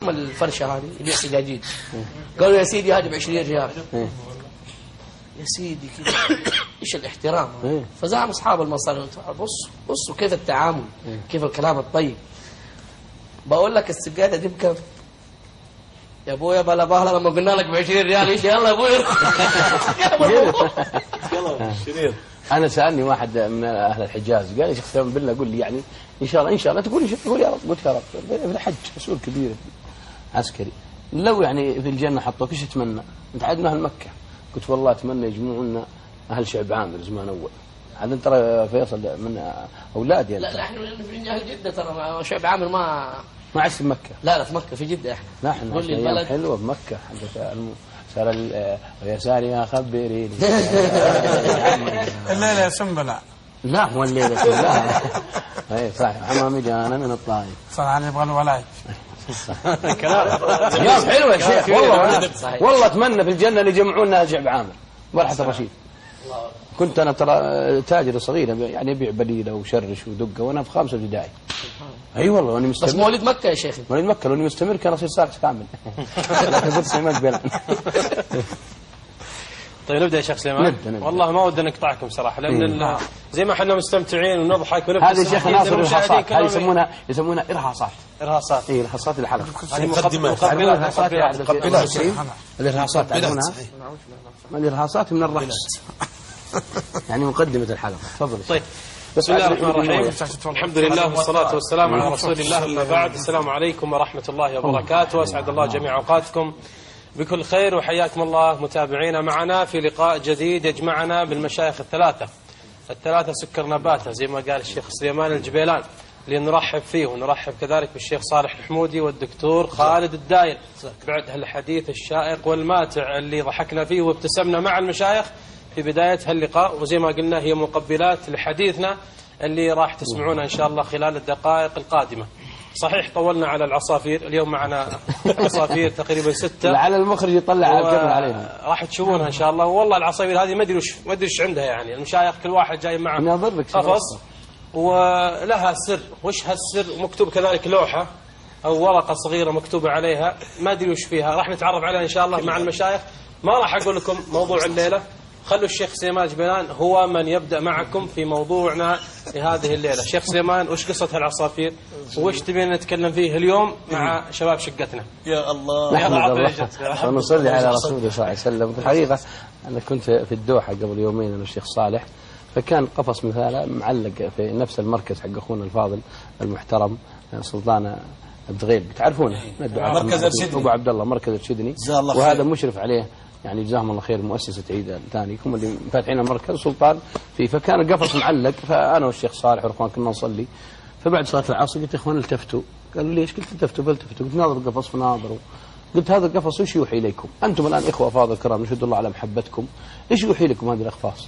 الفرشة هذه يبيع سجاجيد. قالوا يا سيدي هذه ب20 ريال. يا سيدي كذا ايش الاحترام. فزعم اصحاب المصانع بصوا كيف التعامل، كيف الكلام الطيب. بقول لك السجاده دي بكم؟ يا ابويا بلا باهله لما قلنا لك ب20 ريال ايش يلا يا ابويا. يلا انا سالني واحد من اهل الحجاز قال لي شيخ سليمان بالله قول لي يعني ان شاء الله تقول يا رب. قلت يا رب في الحج مسؤول كبير عسكري لو يعني في الجنه حطوك ايش تتمنى؟ انت عاد من اهل مكه. قلت والله اتمنى يجمعونا اهل شعب عامر زمان اول. عاد انت ترى فيصل من اولادي. لا احنا في اهل جده ترى شعب عامر ما عشت في مكه. لا في مكه في جده احنا. لا احنا عشنا ايام حلوه في مكه. صار يا ساري خبريني. الليله يا سنبله. لا مو الليله لا. اي صح حمامي جانا من الطايف. صراحه يبغى الولاية. كلام حلو يا شيخ والله اتمنى في الجنه اللي يجمعونا شعب عامر برحة الرشيد. كنت انا ترى تاجر صغير يعني ابيع بليله وشرش ودقه وانا في 5 ابتدائي. اي والله وانا مستمر. بس مواليد مكه يا شيخ. مواليد مكه لو اني مستمر كان اصير صالح كامل. لكن قلت سليمان بلان. طيب نبدا يا شيخ سليمان. والله ما ودنا نقطعكم صراحه لان زي ما احنا مستمتعين ونضحك ونبتسم. هذه شيخ ناصر ارهاصات. هذه يسمونها ارهاصات. ارهاصات. اي ارهاصات الحلقه. هذه مقدمات. الارهاصات تعرفونها؟ الارهاصات من الرقص. يعني مقدمه الحلقه. تفضل. طيب بسم الله الرحمن الرحيم. الحمد لله والصلاة والسلام على رسول الله. أما بعد السلام عليكم ورحمة الله وبركاته. أسعد الله جميع أوقاتكم بكل خير وحياكم الله متابعينا معنا في لقاء جديد يجمعنا بالمشايخ الثلاثة سكر نباتة زي ما قال الشيخ سليمان الجبيلان اللي نرحب فيه ونرحب كذلك بالشيخ صالح الحمودي والدكتور خالد الداير بعد هالحديث الشائق والماتع اللي ضحكنا فيه وابتسمنا مع المشايخ في بداية هاللقاء. وزي ما قلنا هي مقبلات لحديثنا اللي راح تسمعونه إن شاء الله خلال الدقائق القادمة. صحيح طولنا على العصافير. اليوم معنا عصافير تقريبا 6 لعل المخرج يطلع الكاميرا علينا. راح تشوفونها إن شاء الله. والله العصافير هذه ما أدري وش عندها يعني. المشايخ كل واحد جاي معه قفص ولها سر. وش هالسر؟ مكتوب كذلك لوحة أو ورقة صغيرة مكتوبة عليها ما أدري وش فيها. راح نتعرف عليها إن شاء الله مع المشايخ. ما راح أقول لكم موضوع الليلة. خلوا الشيخ سليمان الجبيلان هو من يبدأ معكم في موضوعنا لهذه الليلة. شيخ سليمان وش قصة هالعصافير وش تبين نتكلم فيه اليوم مع شباب شقتنا؟ يا الله نحمد الله ونصلي على رسوله صلى الله عليه وسلم. في الحقيقة أنا كنت في الدوحة قبل يومين أنا والشيخ صالح فكان قفص مثاله معلق في نفس المركز حق أخونا الفاضل المحترم سلطان الدغيل بتعرفونه مركز الشدني أبو عبد الله مركز الشدني وهذا مشرف عليه يعني جزاهم الله خير مؤسسة عيد الثاني هم اللي فاتحين المركز سلطان فيه. فكان القفص معلق فأنا والشيخ صالح والإخوان كنا نصلي فبعد صلاة العصر قلت يا إخوان التفتوا. قالوا ليش؟ قلت التفتوا بلتفتوا. قلت ناظروا القفص فناظروا. قلت هذا القفص وش يوحي إليكم؟ أنتم الآن إخوة أفاضل الكرام نشهد الله على محبتكم. إيش يوحي لكم هذه الأقفاص؟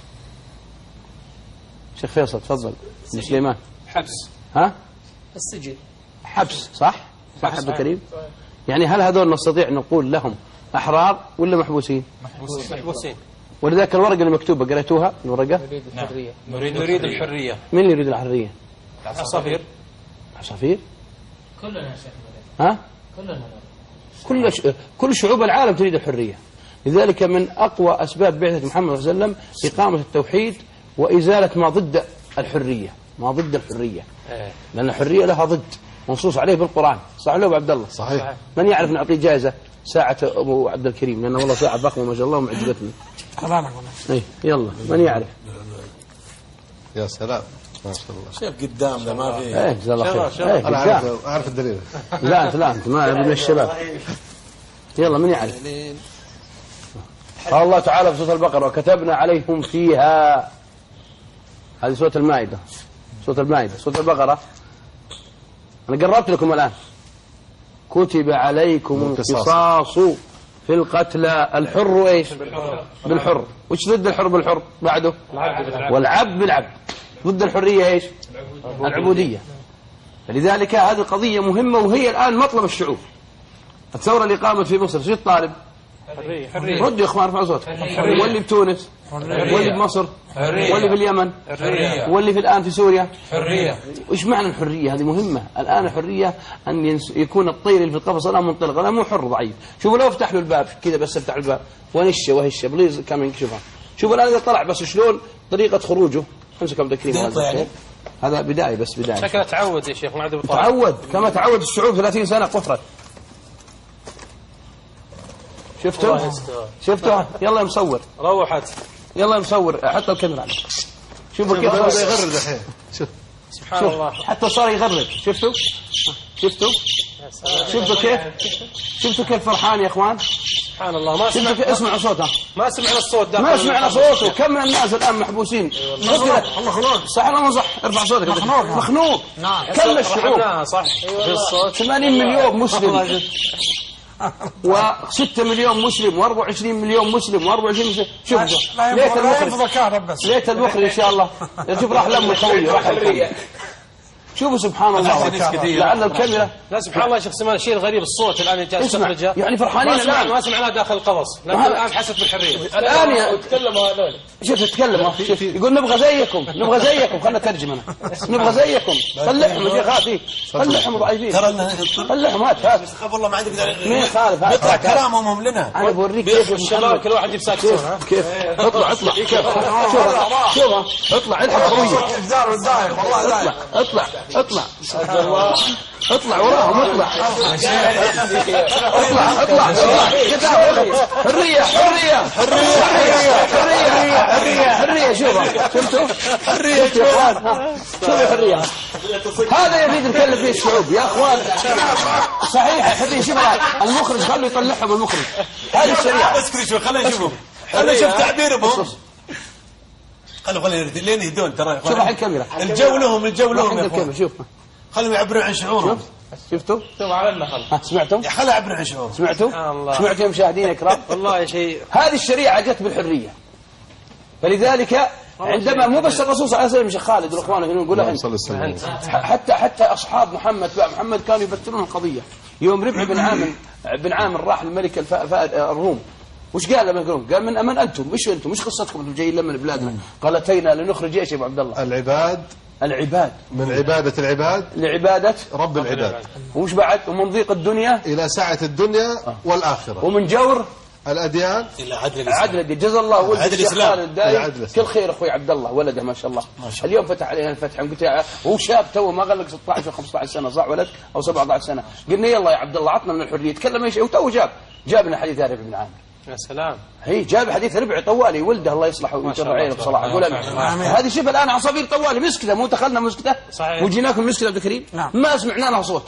شيخ فيصل تفضل. سليمان. حبس. ها؟ السجن. حبس صح عبد الكريم. يعني هل هذول نستطيع نقول لهم أحرار ولا محبوسين؟ محبوسين. ولذلك الورقة اللي مكتوبة قريتوها الورقة؟ نريد الحرية. نريد الحرية. من يريد الحرية؟ عصافير. عصافير؟ كلنا يا شيخ. ها؟ كلنا. كل شعوب العالم تريد الحرية. لذلك من أقوى أسباب بعثة محمد صلى الله عليه وسلم إقامة التوحيد وإزالة ما ضد الحرية. ما ضد الحرية لأن الحرية لها ضد منصوص عليه بالقرآن. صح ولا أبو عبد الله؟ صحيح. من يعرف نعطيه جائزة ساعة أبو عبد الكريم لأنه والله ساعة ضخمة ما شاء الله ومعجبتني. إيه يلا من يعرف؟ يا سلام ما شاء الله. شوف قدامنا ما في. إيه جزاه الله خير. أنا أعرف الدليل. لا أنت ما من الشباب. يلا من يعرف؟ قال الله تعالى في سورة البقرة وكتبنا عليهم فيها. هذه سورة المائدة. سورة المائدة. سورة البقرة أنا قربت لكم الآن. كتب عليكم القصاص في القتلى الحر إيش؟ بالحر. وش ضد الحر بالحر بعده؟ والعبد بالعبد. ضد الحرية إيش؟ العبودية. فلذلك هذه قضية مهمة وهي الآن مطلب الشعوب. الثورة اللي قامت في مصر شو الطالب؟ حرية. ردوا يا اخوان ارفعوا صوتكم. واللي بتونس، واللي بمصر، واللي في اليمن، واللي في الان في سوريا. حرية. ايش معنى الحريه؟ هذه مهمه. الان الحريه ان يكون الطير اللي في القفص الان منطلق، الان مو حر ضعيف. شوفوا لو افتح له الباب كذا بس افتح الباب ونشه وهشه بليز كم شوفها. شوفوا الان اذا طلع بس شلون طريقه خروجه. امسكوا عبد الكريم هذا. هذا بدايه بس بدايه. شكله تعود يا شيخ ما عاد بيطلع. تعود كما تعود الشعوب 30 سنه قفرت. شفتوا يلا يا مصور روحت. يلا يا مصور حتى الكاميرا عليك. شوفوا كيف هذا يغرد الحين. شوف سبحان الله. حتى صار يغرد. شفتوا شفتوا كيف فرحان يا اخوان. سبحان الله. ما شفتوا كيف اسمعوا صوته. ما سمعنا الصوت داخل. ما سمعنا صوته. كم من الناس الان محبوسين. مخنوق صح ولا مو صح؟ ارفع صوتك. مخنوق. كم الشعوب صح بالصوت. 80 مليون مسلم و6 مليون مسلم و24 مليون مسلم و24 مسلم. شوف ليت المخرج ان شاء الله شوف راح لم قوي راح الحريه. شوفوا سبحان الله لعل الكاميرا. لا سبحان الله يا شيخ سمان شيء غريب الصوت الان جالس تخرجه يعني فرحانين الان ما سمعناه داخل القفص لكن الان حست بالحريه الان يتكلموا هذول. شوف يتكلموا يقول نبغى زيكم خلنا نترجم انا نبغى زيكم خليهم يا خافي خليهم ضعيفين خليهم هات خاف الله ما عندك مين خالف يطلع كلامهم لنا. انا بوريك كيف الشباب كل واحد يمسك كيف اطلع كيف شوف اطلع الحق قويه اطلع وراهم اطلع حرية شوفوا حرية هذا يريد يتكلم فيه الشعوب يا اخوان. صحيح حرية. شوف المخرج خلوا يطلعهم المخرج. هذه الشريعة اسكري شوي خلينا نشوفهم خلينا نشوف تعبيرهم. خلوا لين يهدون ترى. شوف الحين الكاميرا الجو لهم يا اخوان. شوف خلوا يعبرون عن شعورهم. شفتوا على النخل. سمعتم يا خلوا يعبرون عن شعورهم. سمعتوا يا مشاهدين الكرام. والله شيء هذه الشريعة جت بالحرية. فلذلك عندما مو بس الرسول صلى الله عليه وسلم شيخ خالد والاخوان هنا نقول حتى اصحاب محمد كانوا يبتلون القضية. يوم ربع بن عامر راح الملك الروم وش قال لما يقولون؟ قال من أمن أنتم؟ مش قصتكم أنتم جايين لمن بلادنا؟ قال أتينا لنخرج إيش يا أبو عبد الله؟ العباد من عبادة العباد لعبادة رب العباد. وش بعد؟ ومن ضيق الدنيا إلى سعة الدنيا والآخرة. ومن جور الأديان إلى عدل جزا الله ولد الإسلام الدائم كل خير أخوي عبد الله ولده ما شاء الله. اليوم فتح علينا الفتح قلت هو شاب تو ما غلق 16 و15 سنة صح ولد أو 17 سنة. قلنا يلا يا عبد الله عطنا من الحرية تكلم ايش وتو جاب لنا حديث ربيع بن عامر. يا سلام. هي جاب حديث ربع طوالي ولده الله يصلحه ويجر عينه بصراحه. قول هذه شوف الان عصافير طوالي مسكته مو دخلنا مسكته وجيناكم مسكته عبد الكريم ما سمعنا لها صوت.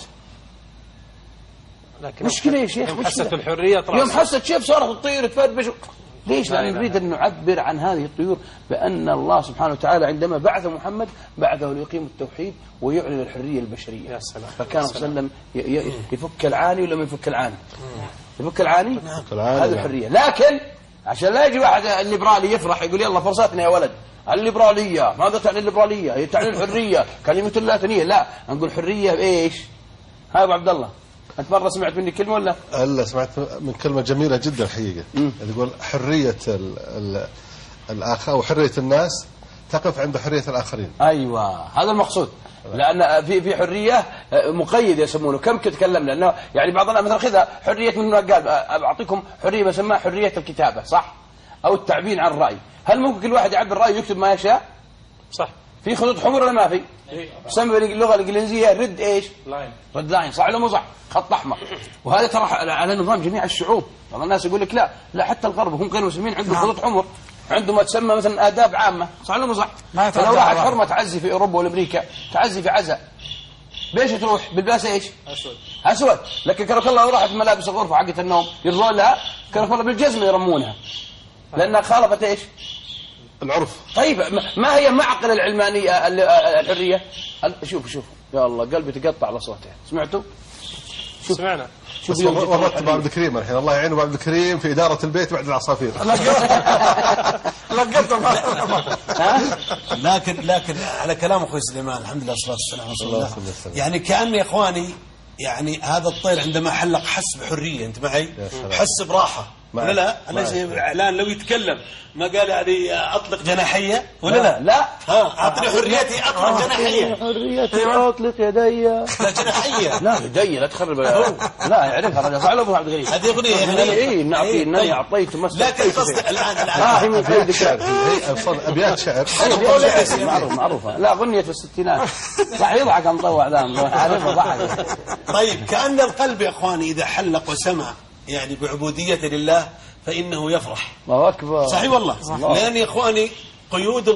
مشكله يا شيخ. حست الحريه يوم حست شيف صارت تطير تفربش. ليش؟ لأن نريد أن نعبر عن هذه الطيور بأن الله سبحانه وتعالى عندما بعث محمد بعثه ليقيم التوحيد ويعلن الحرية البشرية. يا سلام. فكان صلى الله عليه وسلم يفك العاني ولا ما يفك العاني؟ يفك العاني هذه الحرية. لكن عشان لا يجي واحد الليبرالي يفرح يقول يلا فرصتنا يا ولد. الليبرالية ماذا تعني الليبرالية؟ هي تعني الحرية كلمة اللاتينية. لا نقول حرية بإيش؟ ها أبو عبد الله أنت مرة سمعت مني كلمة ولا؟ لا سمعت من كلمة جميلة جدا الحقيقة. يقول حرية الآخر أو حرية الناس تقف عند حرية الآخرين. أيوة هذا المقصود. لأن في حرية مقيدة يسمونه. كم تكلمنا لأنه يعني بعضنا مثلا خذها حرية من قال أعطيكم حرية بسمها حرية الكتابة صح؟ أو التعبير عن الرأي. هل ممكن كل واحد يعبر رأيه ويكتب ما يشاء؟ صح. في خطوط حمر ولا ما في؟ يسمى باللغة الإنجليزية ريد إيش؟ ريد لاين صح ولا مو صح؟ خط أحمر. وهذا ترى على نظام جميع الشعوب. بعض الناس يقول لك لا حتى الغرب هم غير مسلمين عندهم خطوط حمر. عندهم ما تسمى مثلا آداب عامة صح ولا مو صح؟ فلو واحد حرمة تعزي في أوروبا والأمريكا تعزي في عزاء بيش تروح بالباس إيش؟ أسود. لكن كرك الله راحت ملابس الغرفة حقت النوم يرضون لها كرك الله بالجزمة يرمونها لأنها خالفت إيش؟ العرف. طيب ما هي معقل العلمانية الحرية؟ شوف يا الله قلبي تقطع على صوته. سمعتوا؟ سمعنا. ورطت ابو عبد الكريم الحين الله يعين ابو عبد الكريم في إدارة البيت بعد العصافير. لكن على كلام اخوي سليمان الحمد لله والصلاه والسلام يعني كأن يا اخواني يعني هذا الطير عندما حلق حس بحرية انت معي حس براحة ولا لا؟ ليش الإعلان لو يتكلم ما قال يعني أطلق جناحية ولا لا؟ لا أعطني حريتي أطلق جناحية. حريتي أطلق يدي. لا جناحية. لا يدي لا تخرب. لا يعرفها الرجل فعله أبو عبد الغني. هذه أغنية إيه نعطي إنني أعطيت مسك. لكن قصدي الآن هي من قيد الشعر. أبيات شعر معروفة. لا أغنية في الستينات. راح يضحك مطوع ذا عارفها ضحك. طيب كأن القلب يا إخواني إذا حلق وسمع يعني بعبودية لله فإنه يفرح. الله أكبر. صحيح والله. لأن يا إخواني قيود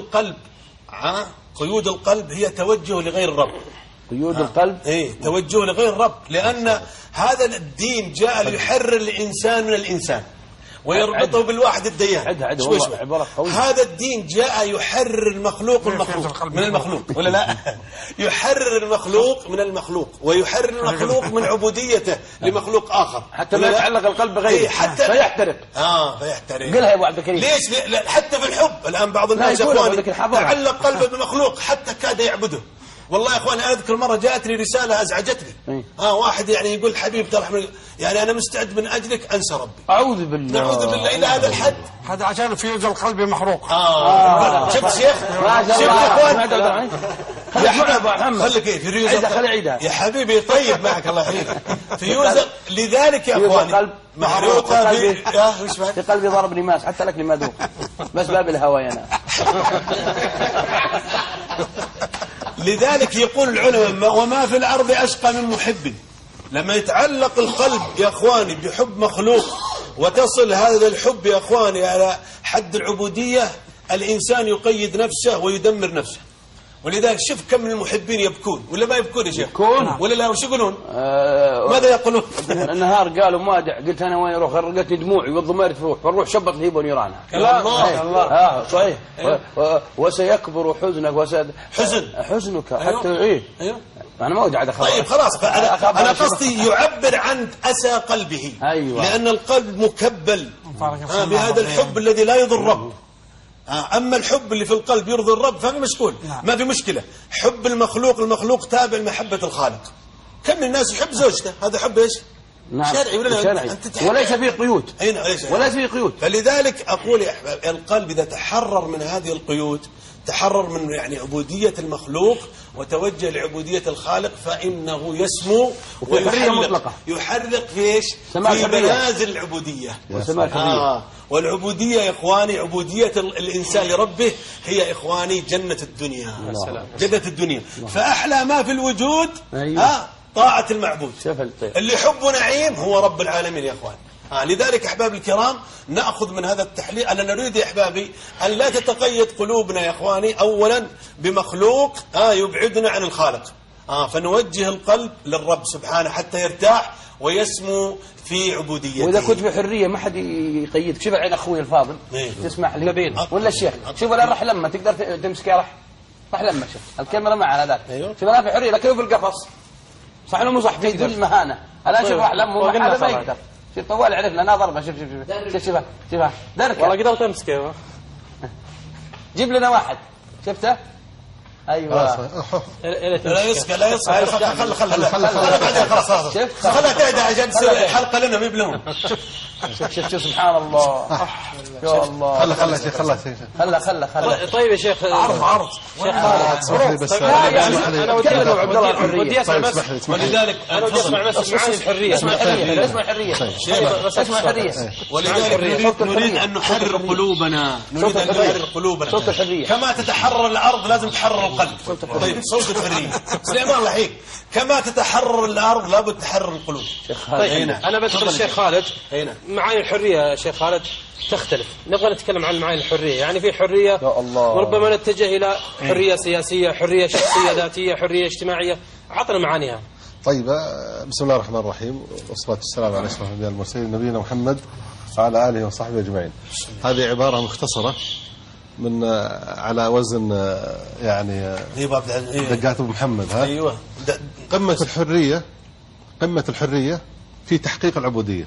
القلب هي توجه لغير الرب. قيود القلب توجه لغير الرب، لأن هذا الدين جاء ليحرر الإنسان من الإنسان ويربطه بالواحد الديان. شوي هذا الدين جاء يحرر المخلوق من المخلوق ولا لا؟ يحرر المخلوق من المخلوق ويحرر المخلوق من عبوديته لمخلوق آخر حتى لا يتعلق القلب بغيره حتى فيحترق. فيحترق. قلها يا ابو عبد الكريم. ليش؟ حتى في الحب الآن بعض الناس تعلق قلبه بمخلوق حتى كاد يعبده. والله يا اخواني انا اذكر مره جاءتني رساله ازعجتني. واحد يعني يقول حبيب ترى يعني انا مستعد من اجلك انسى ربي. اعوذ بالله. نعوذ بالله الى هذا الحد. هذا عشان فيوز القلب محروق. شفت شيخ؟ شفت يا اخوان؟ يا حبيبي خليك فيوز عيدها يا حبيبي طيب معك الله يحييك. فيوز لذلك يا اخواني محروق في قلبي ضربني ماس حتى لك لما ذوق بس باب الهوى انا. لذلك يقول العلماء وما في الأرض أشقى من محب. لما يتعلق القلب يا أخواني بحب مخلوق وتصل هذا الحب يا أخواني على حد العبودية الإنسان يقيد نفسه ويدمر نفسه. ولذلك شوف كم من المحبين يبكون ولا ما يبكون يا شيخ؟ يبكون ولا لا؟ وش يقولون؟ ماذا يقولون؟ النهار قالوا مادع قلت أنا وين أروح غرقتني دموعي والضمير تروح فنروح شبط الهيب ونيرانها. الله صحيح. وسيكبر حزنك حزنك حتى أنا ما أودع دخل. طيب خلاص أنا قصدي يعبر عن أسى قلبه. أيوة. لأن القلب مكبل بهذا الحب الذي لا يضر الرب. أما الحب اللي في القلب يرضي الرب فما مشكول ما في مشكلة. حب المخلوق تابع لمحبة الخالق. كم من الناس يحب زوجته هذا حب إيش؟ نعم. شرعي ولا شرعي. وليس فيه قيود. وليس فيه قيود. فلذلك أقول يا أحباب القلب إذا تحرر من هذه القيود تحرر من يعني عبودية المخلوق وتوجه لعبودية الخالق فإنه يسمو يحرق في إيش؟ في منازل العبودية. والعبودية يا إخواني عبودية الإنسان لربه هي إخواني جنة الدنيا. جنة الدنيا. فأحلى ما في الوجود طاعة المعبود. اللي حب نعيم هو رب العالمين يا إخواني. لذلك أحباب الكرام نأخذ من هذا التحليل أننا نريد يا أحبابي أن لا تتقيد قلوبنا يا إخواني أولا بمخلوق يبعدنا عن الخالق. فنوجه القلب للرب سبحانه حتى يرتاح ويسمو في عبوديته. وإذا كنت بحرية ما حد يقيدك. شوف عين أخوي الفاضل تسمح لي ولا الشيخ شوف الآن راح لما تقدر تمسك راح لما شوف الكاميرا معنا ذاك. شوف الآن في حرية لكنه في القفص صح ولا مو صح في كل مهانة. الآن شوف راح لما هذا ما يقدر. شوف طوال عرفنا أنا ضربة. شوف درك والله قدرت أمسكه. جيب لنا واحد شفته. ايوه لا يسكى خلها تهدى عشان تصير حلقه لنا ما يبلون. شوف سبحان الله يا الله. خلها طيب يا شيخ عرض شيخ خالد بس انا ودي اسمع بس. ولذلك انا ودي اسمع بس معاني الحريه. اسمع الحرية. ولذلك نريد ان نحرر قلوبنا. صوت الحرية. كما تتحرر الارض لازم تحرر القلب. طيب صوت الحرية سليمان الله يحييك. كما تتحرر الارض لابد تحرر القلوب. طيب انا بدخل الشيخ خالد معاني الحرية يا شيخ خالد تختلف. نبغى نتكلم عن معاني الحرية. يعني في حرية وربما نتجه إلى حرية سياسية حرية شخصية ذاتية حرية اجتماعية. عطنا معانيها. طيب بسم الله الرحمن الرحيم والصلاة والسلام على أشرف الأنبياء والمرسلين نبينا محمد وعلى آله وصحبه أجمعين. هذه عبارة مختصرة من على وزن يعني دقات أبو محمد. أيوة. قمة الحرية في تحقيق العبودية.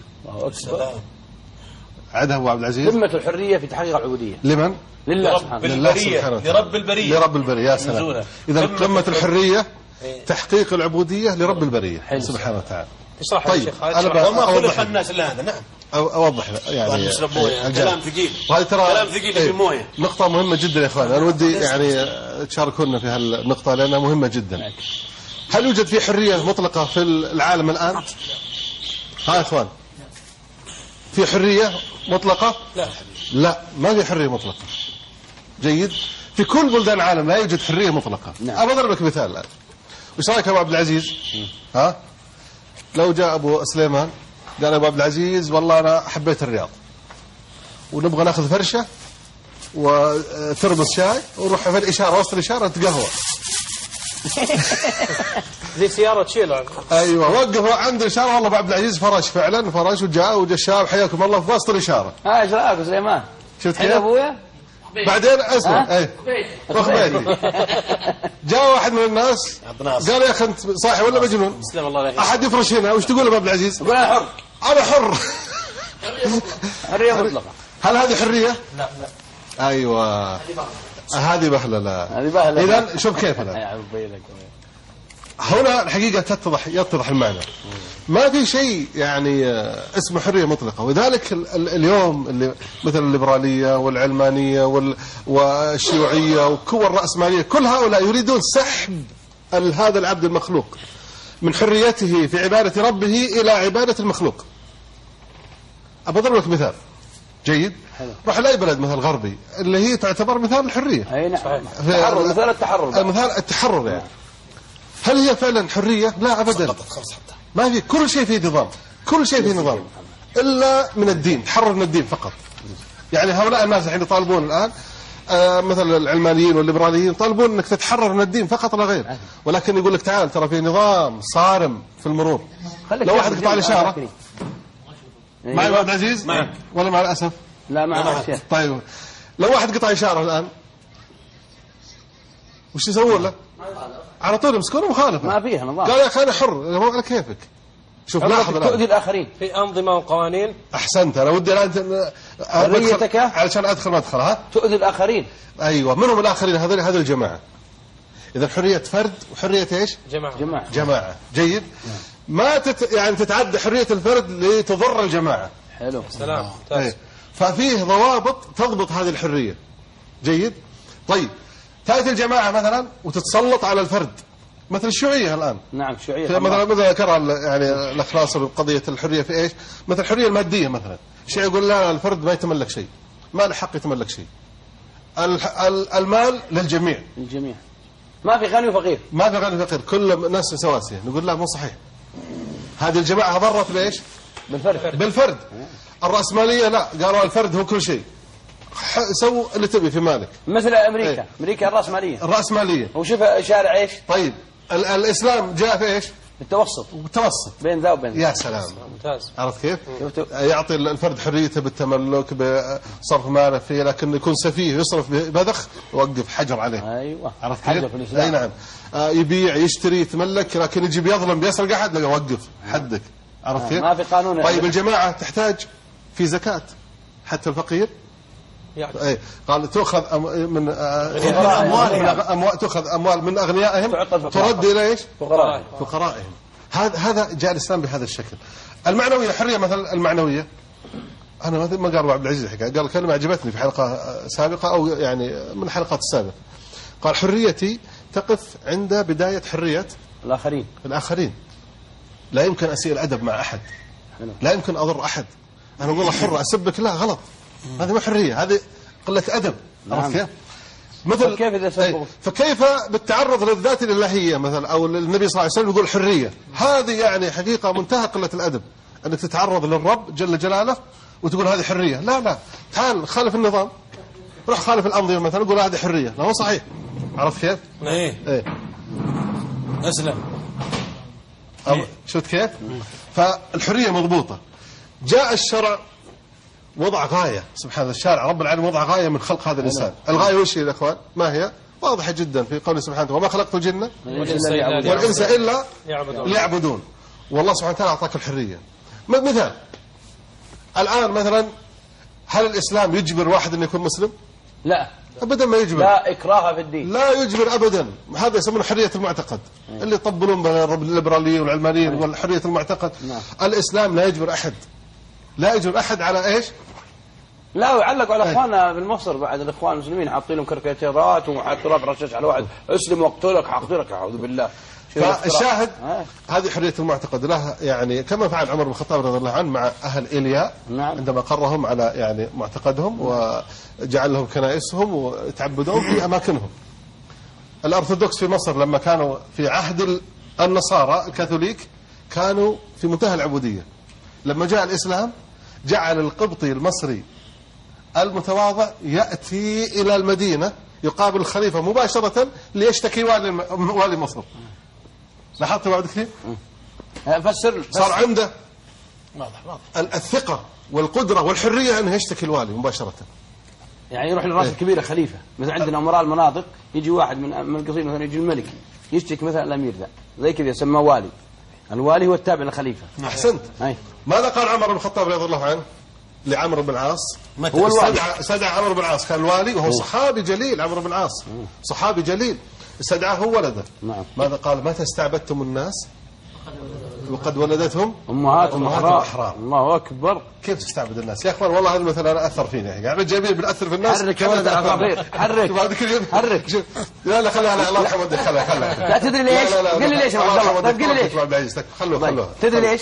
عدها أبو عبد العزيز. قمة الحرية في تحقيق العبودية لمن؟ لله سبحانه لرب البرية. يا سلام. إذا قمة الحرية تحقيق العبودية لرب البرية سبحانه وتعالى. اشرح طيب يا شيخ وما خلق الناس الا هذا. نعم اوضح يعني كلام ثقيل. وهذه ترى كلام ثقيل في المويه. نقطة مهمة جدا يا اخوان، انا ودي يعني تشاركونا في هالنقطة لانها مهمة جدا. هل يوجد في حرية مطلقة في العالم الان؟ ها يا اخوان، في حرية مطلقة؟ لا ما في حرية مطلقة. جيد. في كل بلدان العالم لا يوجد حرية مطلقة. ابى اضرب لك مثال الان. وش رايك يا ابو عبد العزيز؟ ها؟ لو جاء ابو سليمان قال يا ابو عبد العزيز والله انا حبيت الرياض ونبغى ناخذ فرشه وترمس شاي ونروح في الاشاره وسط الاشاره نتقهوى. زي سياره تشيله. ايوه وقفوا عند الاشاره والله ابو عبد العزيز فرش فعلا فرش وجاء الشباب حياكم الله في وسط الاشاره. ايش رايك سليمان؟ شفت كيف؟ ابويا بعدين اسمع اخبيتي جاء واحد من الناس قال يا اخي انت صاحي ولا مجنون؟ سلام الله عليك. احد يفرش هنا وش تقول يا ابو عبد العزيز؟ يقول انا حر. انا حر. حريه مطلقه. هل هذه حريه؟ لا. ايوه هذه بهله. لا هذه بهله. اذا شوف كيف انا هنا الحقيقه يتضح المعنى. ما في شيء يعني اسمه حريه مطلقه، ولذلك اليوم اللي مثل الليبراليه والعلمانيه والشيوعيه وقوى الراسماليه كل هؤلاء يريدون سحب هذا العبد المخلوق من حريته في عباده ربه الى عباده المخلوق. أضرب لك مثال. جيد. روح لاي بلد مثل غربي اللي هي تعتبر مثال الحريه. اي نعم. مثال التحرر. مثال التحرر يعني. هل هي فعلا حريه؟ لا ابدا. ما في، كل شيء فيه نظام، كل شيء فيه نظام الا من الدين، تحرر من الدين فقط. يعني هؤلاء الناس الحين يطالبون الان مثل العلمانيين والليبراليين يطالبون انك تتحرر من الدين فقط لا غير، ولكن يقول لك تعال ترى في نظام صارم في المرور. لو واحد قطع الاشاره معي عبد العزيز ولا مع الاسف؟ لا مع الشيخ. طيب لو واحد قطع اشاره الان وش يسوون له؟ على طول يمسكونه مخالفه. ما فيها نظام. قال يا اخي انا حر، هو على كيفك. شوف لاحظ الان تؤذي الاخرين. في انظمه وقوانين. احسنت. انا ودي الان حريتك علشان ادخل ها تؤذي الاخرين. ايوه من هم الاخرين؟ هذول الجماعه. اذا حريه فرد وحريه ايش؟ جماعه. جيد. ما يعني تتعدى حريه الفرد لتضر الجماعه. حلو. سلام. ففيه ضوابط تضبط هذه الحريه. جيد. طيب تأتي الجماعة مثلا وتتسلط على الفرد مثل الشيوعية الآن. نعم الشيوعية. مثلا ذكرها يعني الأخ ناصر قضية الحرية في إيش؟ مثل الحرية المادية مثلا. الشيعي يقول لا الفرد ما يتملك شيء، ما له حق يتملك شيء. المال للجميع. الجميع. ما في غني وفقير. ما في غني وفقير، كل الناس سواسية. نقول لا مو صحيح. هذه الجماعة ضرت بإيش؟ بالفرد. الرأسمالية لا، قالوا الفرد هو كل شيء. سووا اللي تبي في مالك. مثل امريكا. امريكا الرأسمالية. وشوف شارع ايش؟ طيب الاسلام جاء في ايش؟ التوسط. بين ذا وبين. يا سلام. ممتاز. عرفت كيف؟ يعطي الفرد حريته بالتملك بصرف ماله فيه، لكن يكون سفيه يصرف بذخ وقف حجر عليه. ايوه. عرفت كيف؟ اي نعم. يبيع يشتري يتملك، لكن يجي بيظلم بيسرق احد لا وقف حدك. عرفت كيف؟ ما في قانون. طيب الجماعه تحتاج في زكاه حتى الفقير. اي قال تؤخذ من اموال تؤخذ اموال من اغنيائهم ترد الى ايش؟ فقرائهم. هذا جاء الاسلام بهذا الشكل. المعنويه حريه مثلا المعنويه. انا ما قال عبد العزيز الحكايه، قال كلمه عجبتني في حلقه سابقه او يعني من الحلقات السابقه. قال حريتي تقف عند بدايه حريه الاخرين. لا يمكن اسيء الادب مع احد، لا يمكن اضر احد. انا اقول حر اسبك لا غلط، هذه مو حريه، هذه قله ادب. عرفت كيف؟ مثل كيف اذا فكيف بالتعرض للذات الالهيه مثلا او النبي صلى الله عليه وسلم يقول حريه. هذه يعني حقيقه منتهى قله الادب انك تتعرض للرب جل جلاله وتقول هذه حريه. لا تعال خالف النظام، روح خالف الانظمه مثلا قول هذه حريه. لا مو صحيح. عرفت كيف؟ ايه اسلم. شفت كيف؟ فالحريه مضبوطه. جاء الشرع وضع غاية. سبحان الله، الشارع رب العالمين وضع غاية من خلق هذا الإنسان. الغاية وش هي يا أخوان؟ ما هي؟ واضحة جدا في قوله سبحانه وما خلقت الجن والإنس إلا ليعبدون. والله سبحانه وتعالى أعطاك الحرية. مثال الآن مثلا هل الإسلام يجبر واحد أن يكون مسلم؟ لا. ابدا ما يجبر، لا إكراه في الدين، لا يجبر ابدا. هذا يسمونه حريه المعتقد، اللي يطبلون بين الليبراليين والعلمانيين والحريه المعتقد. الاسلام لا يجبر احد، لا يجبر احد على ايش؟ لا ويعلقوا على اخواننا بالمصر بعد، الاخوان المسلمين حاطين لهم كاريكاتيرات وحاطين رشاش على واحد اسلم واقتلك حاقتلك اعوذ بالله. فالشاهد هذه حريه المعتقد لها يعني كما فعل عمر بن الخطاب رضي الله عنه مع اهل ايلياء عندما قرهم على يعني معتقدهم وجعل لهم كنائسهم وتعبدون في اماكنهم. الارثوذكس في مصر لما كانوا في عهد النصارى الكاثوليك كانوا في منتهى العبوديه. لما جاء الاسلام جعل القبطي المصري المتواضع ياتي الى المدينه يقابل الخليفه مباشره ليشتكي والي مصر. لاحظت بعد كثير؟ فسر صار عنده الثقة والقدرة والحرية أنه يشتكي الوالي مباشرة. يعني يروح للراس الكبيرة خليفة، مثل عندنا أمراء المناطق يجي واحد من القصيم مثلا يجي الملك يشتكي مثلا الأمير ذا زي كذا يسمى والي. الوالي هو التابع للخليفة. أحسنت. ماذا قال عمر بن الخطاب رضي الله عنه لعمرو بن العاص؟ هو الوالي. استدعى عمرو بن العاص، كان الوالي وهو صحابي جليل. عمرو بن العاص صحابي جليل، استدعاه هو ولده. ماذا قال؟ متى استعبدتم الناس وقد ولدتهم امهاتهم احرار. الله اكبر. كيف تستعبد الناس يا اخوان؟ والله هذا المثل انا اثر فيني يعني جايبين بنأثر في الناس. حرك يا ولد العصافير حرك. لا خليها الله يرحمه خليها. لا تدري ليش؟ قل لي ليش يا عبد الله. طيب قل لي ليش؟ خلوه تدري ليش؟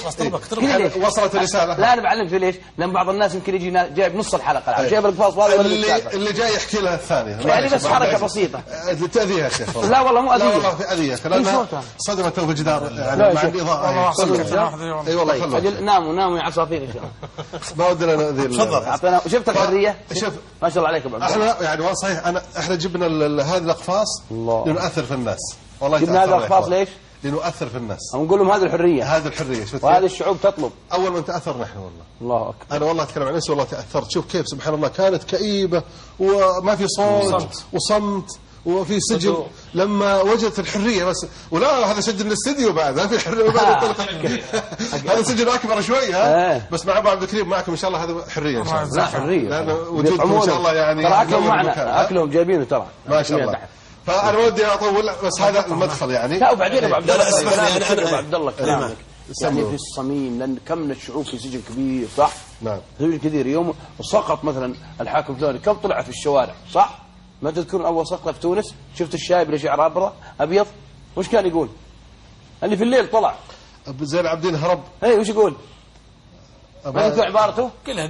وصلت الرساله. لا انا بعلمك ليش؟ لان بعض الناس يمكن يجي جايب نص الحلقه جايب القفاص هذا اللي جاي يحكي لها الثانيه يعني بس حركه بسيطه تاذيها يا شيخ. لا والله مو اذيه. لا والله في اذيه لانها صدمت في الجدار يعني مع الاضاءه. اي والله خلوه. ناموا يا عصافير ان شاء الله. ما ودنا نأذي. تفضل. شفت الحريه؟ شوف ما شاء الله عليك ابو عبد الله. احنا يعني صحيح احنا جبنا هذه الاقفاص لنؤثر في الناس. والله جبنا هذه الاقفاص ليش؟ لنؤثر في الناس ونقول لهم هذه الحريه. هذه الحريه شفت؟ وهذه الشعوب تطلب. اول من تاثر نحن والله. الله اكبر. انا والله اتكلم عن نفسي والله تاثرت. شوف كيف سبحان الله كانت كئيبه وما في صوت وصمت وفي سجن لما وجدت الحريه بس. ولا هذا سجن الاستديو بعد ما في حريه بعد. هذا سجن اكبر شوي بس مع ابو عبد الكريم معكم ان شاء الله هذا حريه ان شاء الله. لا حريه لان وجودكم ان شاء الله يعني ترى اكلهم معنا اكلهم جايبينه ترى ما شاء الله. فانا ودي اطول بس هذا المدخل يعني. لا وبعدين ابو عبد الله ابو عبد الله كلامك يعني في الصميم لان كم من الشعوب في سجن كبير صح؟ نعم سجن كبير. يوم سقط مثلا الحاكم الفلاني كم طلع في الشوارع صح؟ ما تذكرون اول سقطه في تونس شفت الشايب اللي شعره ابيض وش كان يقول؟ اللي في الليل طلع زين العابدين هرب. اي وش يقول؟ ما تذكر عبارته؟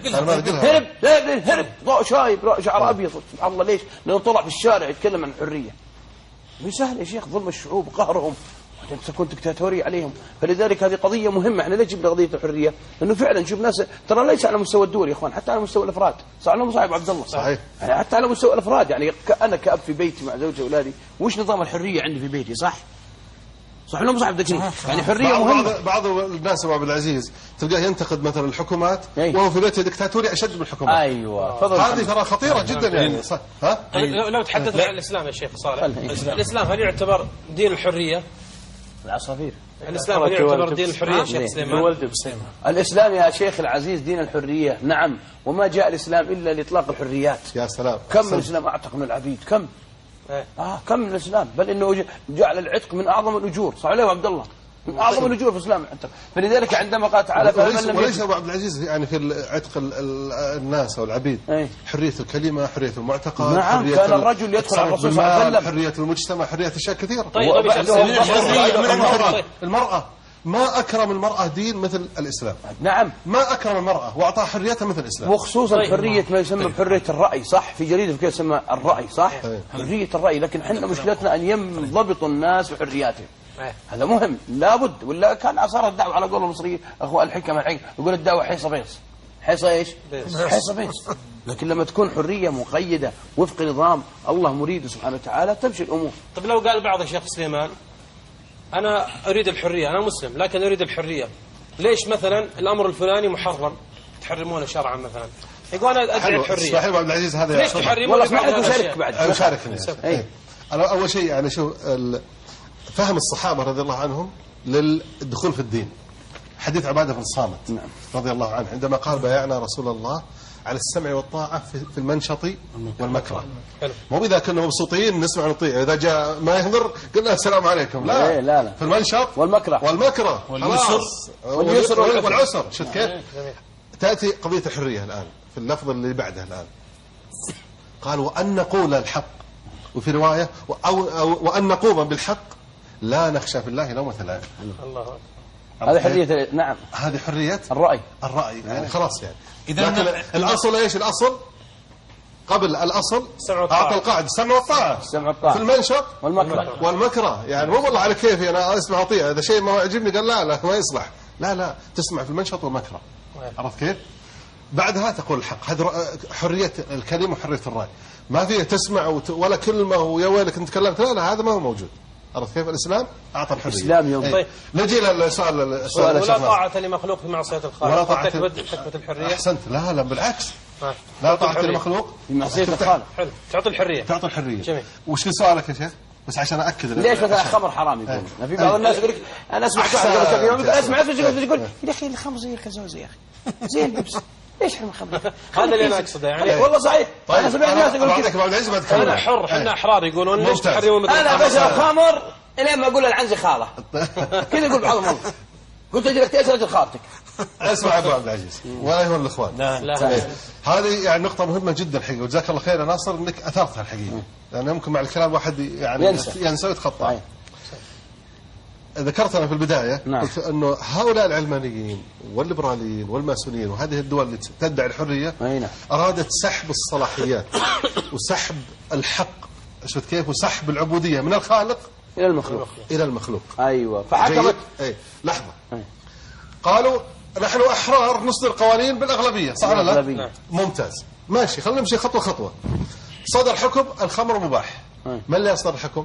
هرب ضوء شايب شعر ابيض سبحان الله. ليش؟ لانه طلع في الشارع يتكلم عن الحريه. مو سهل يا شيخ ظلم الشعوب وقهرهم وانت تكون دكتاتوري عليهم. فلذلك هذه قضيه مهمه. احنا ليش جبنا قضيه الحريه؟ لانه فعلا نشوف ناس ترى ليس على مستوى الدول يا اخوان حتى على مستوى الافراد. صح ولا مو صحيح عبد الله؟ صحيح. يعني حتى على مستوى الافراد يعني انا كاب في بيتي مع زوجتي واولادي وش نظام الحريه عندي في بيتي صح؟ صح ولا مو صح يعني حريه مهمه. بعض الناس ابو عبد العزيز تلقاه ينتقد مثلا الحكومات وهو في بيته دكتاتوري اشد من الحكومات. ايوه هذه ترى خطيره جدا يعني صح. ها لو تحدثنا عن الاسلام يا شيخ صالح. الاسلام هل يعتبر دين الحريه؟ العصافير. الاسلام هل يعتبر دين الحريه شيخ سليمان؟ الاسلام يا شيخ العزيز دين الحريه نعم. وما جاء الاسلام الا لاطلاق الحريات. يا سلام. كم من الاسلام اعتق من العبيد كم كم من الاسلام بل انه جعل العتق من اعظم الاجور صح عليه عبد الله من اعظم الاجور في الاسلام. فلذلك عندما قال تعالى وليس ابو عبد العزيز يعني في عتق الناس او العبيد حريه الكلمه حريه المعتقد نعم. كان الرجل يدخل على الرسول صلى الله عليه وسلم حريه المجتمع حريه اشياء كثيره. طيب المراه ما أكرم المرأة دين مثل الإسلام. نعم ما أكرم المرأة وأعطاها حريتها مثل الإسلام وخصوصا حرية ما يسمى بحرية الرأي صح. في جريدة كيف يسمى الرأي صح حرية الرأي. لكن احنا مشكلتنا أن ينضبط الناس بحرياتهم. هذا مهم لابد ولا كان صار الدعوة على قول المصريين أخوة الحكمة الحين يقول الدعوة حيصة بيص حيصة إيش حيصة بيص. لكن لما تكون حرية مقيدة وفق نظام الله مريده سبحانه وتعالى تمشي الأمور. طب لو قال بعض الشيخ سليمان أنا أريد الحرية أنا مسلم لكن أريد الحرية ليش مثلا الأمر الفلاني محرم تحرمونه شرعا مثلا يقول أنا أدعي الحرية. صحيح عبد العزيز هذا ليش تحرمونه؟ والله اسمح لك أشارك بعد أشاركني. أنا أول شيء يعني شوف فهم الصحابة رضي الله عنهم للدخول في الدين. حديث عبادة بن الصامت رضي الله عنه عندما قال بايعنا رسول الله على السمع والطاعة في المنشط والمكره. مو إذا كنا مبسوطين نسمع ونطيع، إذا جاء ما يهضر قلنا السلام عليكم. لا لا في المنشط والمكره والعسر. شفت كيف؟ تأتي قضية الحرية الآن في اللفظ اللي بعده الآن. قال وأن نقول الحق، وفي رواية وأن نقوم بالحق لا نخشى في الله لومة لائم. الله هذه حرية. نعم هذه حرية الرأي يعني خلاص يعني. لكن الأصل إيش؟ الأصل قبل الأصل أعطى القاعدة السمع والطاعة في المنشط والمكره. يعني مو والله على كيفي أنا أسمع أطيع، إذا شيء ما يعجبني قال لا ما يصلح. لا تسمع في المنشط والمكره. عرفت كيف؟ بعدها تقول الحق. هذه حرية الكلمة وحرية الرأي. ما فيه تسمع ولا كلمة ويا ويلك أنت تكلمت. لا هذا ما هو موجود. عرفت كيف؟ الإسلام أعطى الحرية. الإسلام يوم. طيب نجي للسؤال. ولا طاعة لمخلوق في معصية الخالق. تثبت الحرية. أحسنت. لا بالعكس. لا طاعة لمخلوق في معصية الخالق. حلو. تعطي الحرية. جميل. وش في سؤالك يا شيخ؟ بس عشان أأكد. ليش مثلا الخمر حرام يقول؟ في بعض الناس يقول لك أنا سمعت واحد قبل كم يوم أسمع يقول يا أخي الخمر زي الكزوز يا أخي زي اللبس. ليش حرم الخمر؟ هذا اللي أنا أقصده يعني. والله صحيح. أنا سمعت ناس يقول كذا. أنا حر، إحنا أحرار يقولون ليش تحرمون مثل أنا بشرب خمر إلين ما أقول العنزي خالة كذا يقول بعض الموقف. قلت أجي لك تأسرج خالتك. اسمع أبو عبد العزيز ولا يهون الإخوان. لا. هذه يعني نقطة مهمة جدا حقيقة، وجزاك الله خير يا ناصر إنك أثرتها الحقيقة، لأن يمكن مع الكلام واحد يعني ينسى ويتخطى. ذكرت أنا في البداية قلت أنه هؤلاء العلمانيين والليبراليين والماسونيين وهذه الدول اللي تدعي الحرية أرادت سحب الصلاحيات وسحب الحق، شفت كيف، وسحب العبودية من الخالق إلى المخلوق. أيوة. فحكمت. لحظة. قالوا نحن أحرار نصدر قوانين بالأغلبية، صح ولا لا؟ ممتاز، ماشي، خلينا نمشي خطوة خطوة. صدر حكم الخمر مباح. من اللي يصدر الحكم؟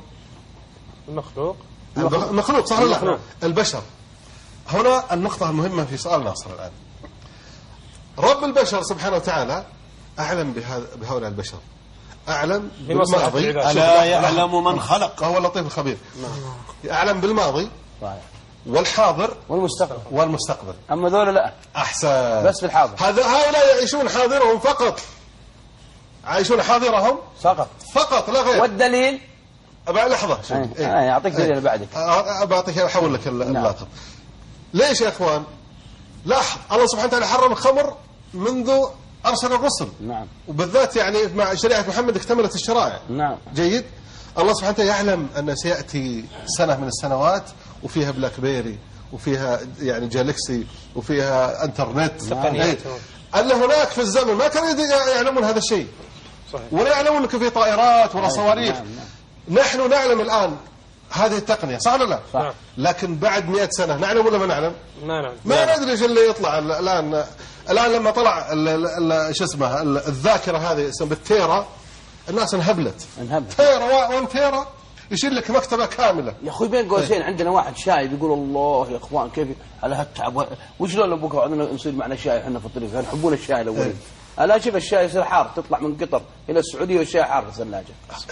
المخلوق، صح ولا لا؟ البشر. هنا النقطة المهمة في سؤال ناصر الآن. رب البشر سبحانه وتعالى أعلم بهؤلاء البشر، أعلم بالماضي. ألا يعلم من خلق، هو اللطيف الخبير. أعلم بالماضي والحاضر والمستقبل. أما ذولا لا، أحسن، بس في الحاضر. هؤلاء يعيشون حاضرهم فقط، عايشون حاضرهم فقط لا غير. والدليل لحظة أعطيك دليل بعدك. أعطيك أحول لك اللاقط. ليش يا أخوان؟ لاحظ الله سبحانه وتعالى حرم الخمر منذ أرسل الرسل. نعم. وبالذات يعني مع شريعة محمد اكتملت الشرائع. نعم. جيد. الله سبحانه وتعالى يعلم أن سيأتي سنة من السنوات وفيها بلاك بيري وفيها يعني جالكسي وفيها انترنت. أن هناك في الزمن ما كانوا يعلمون هذا الشيء. ولا يعلمون أنك في طائرات ولا صواريخ. نحن نعلم الآن هذه التقنية، صح ولا لا؟ صح. لكن بعد 100 سنة نعلم ولا ما نعلم؟ ما ندري ايش اللي يطلع الآن لما طلع شو اسمه الذاكرة هذه بالتيرا، الناس انهبلت. تيرا 1 تيرا يشيل لك مكتبة كاملة. يا أخوي بين قوسين عندنا واحد شايب يقول الله يا إخوان كيف على هالتعب، وش لون بكرة عندنا نصير معنا شاي احنا في الطريق، نحبون الشاي الأولي. أنا أشوف الشاي يصير حار، تطلع من قطر إلى السعودية والشاي حار في الثلاجة.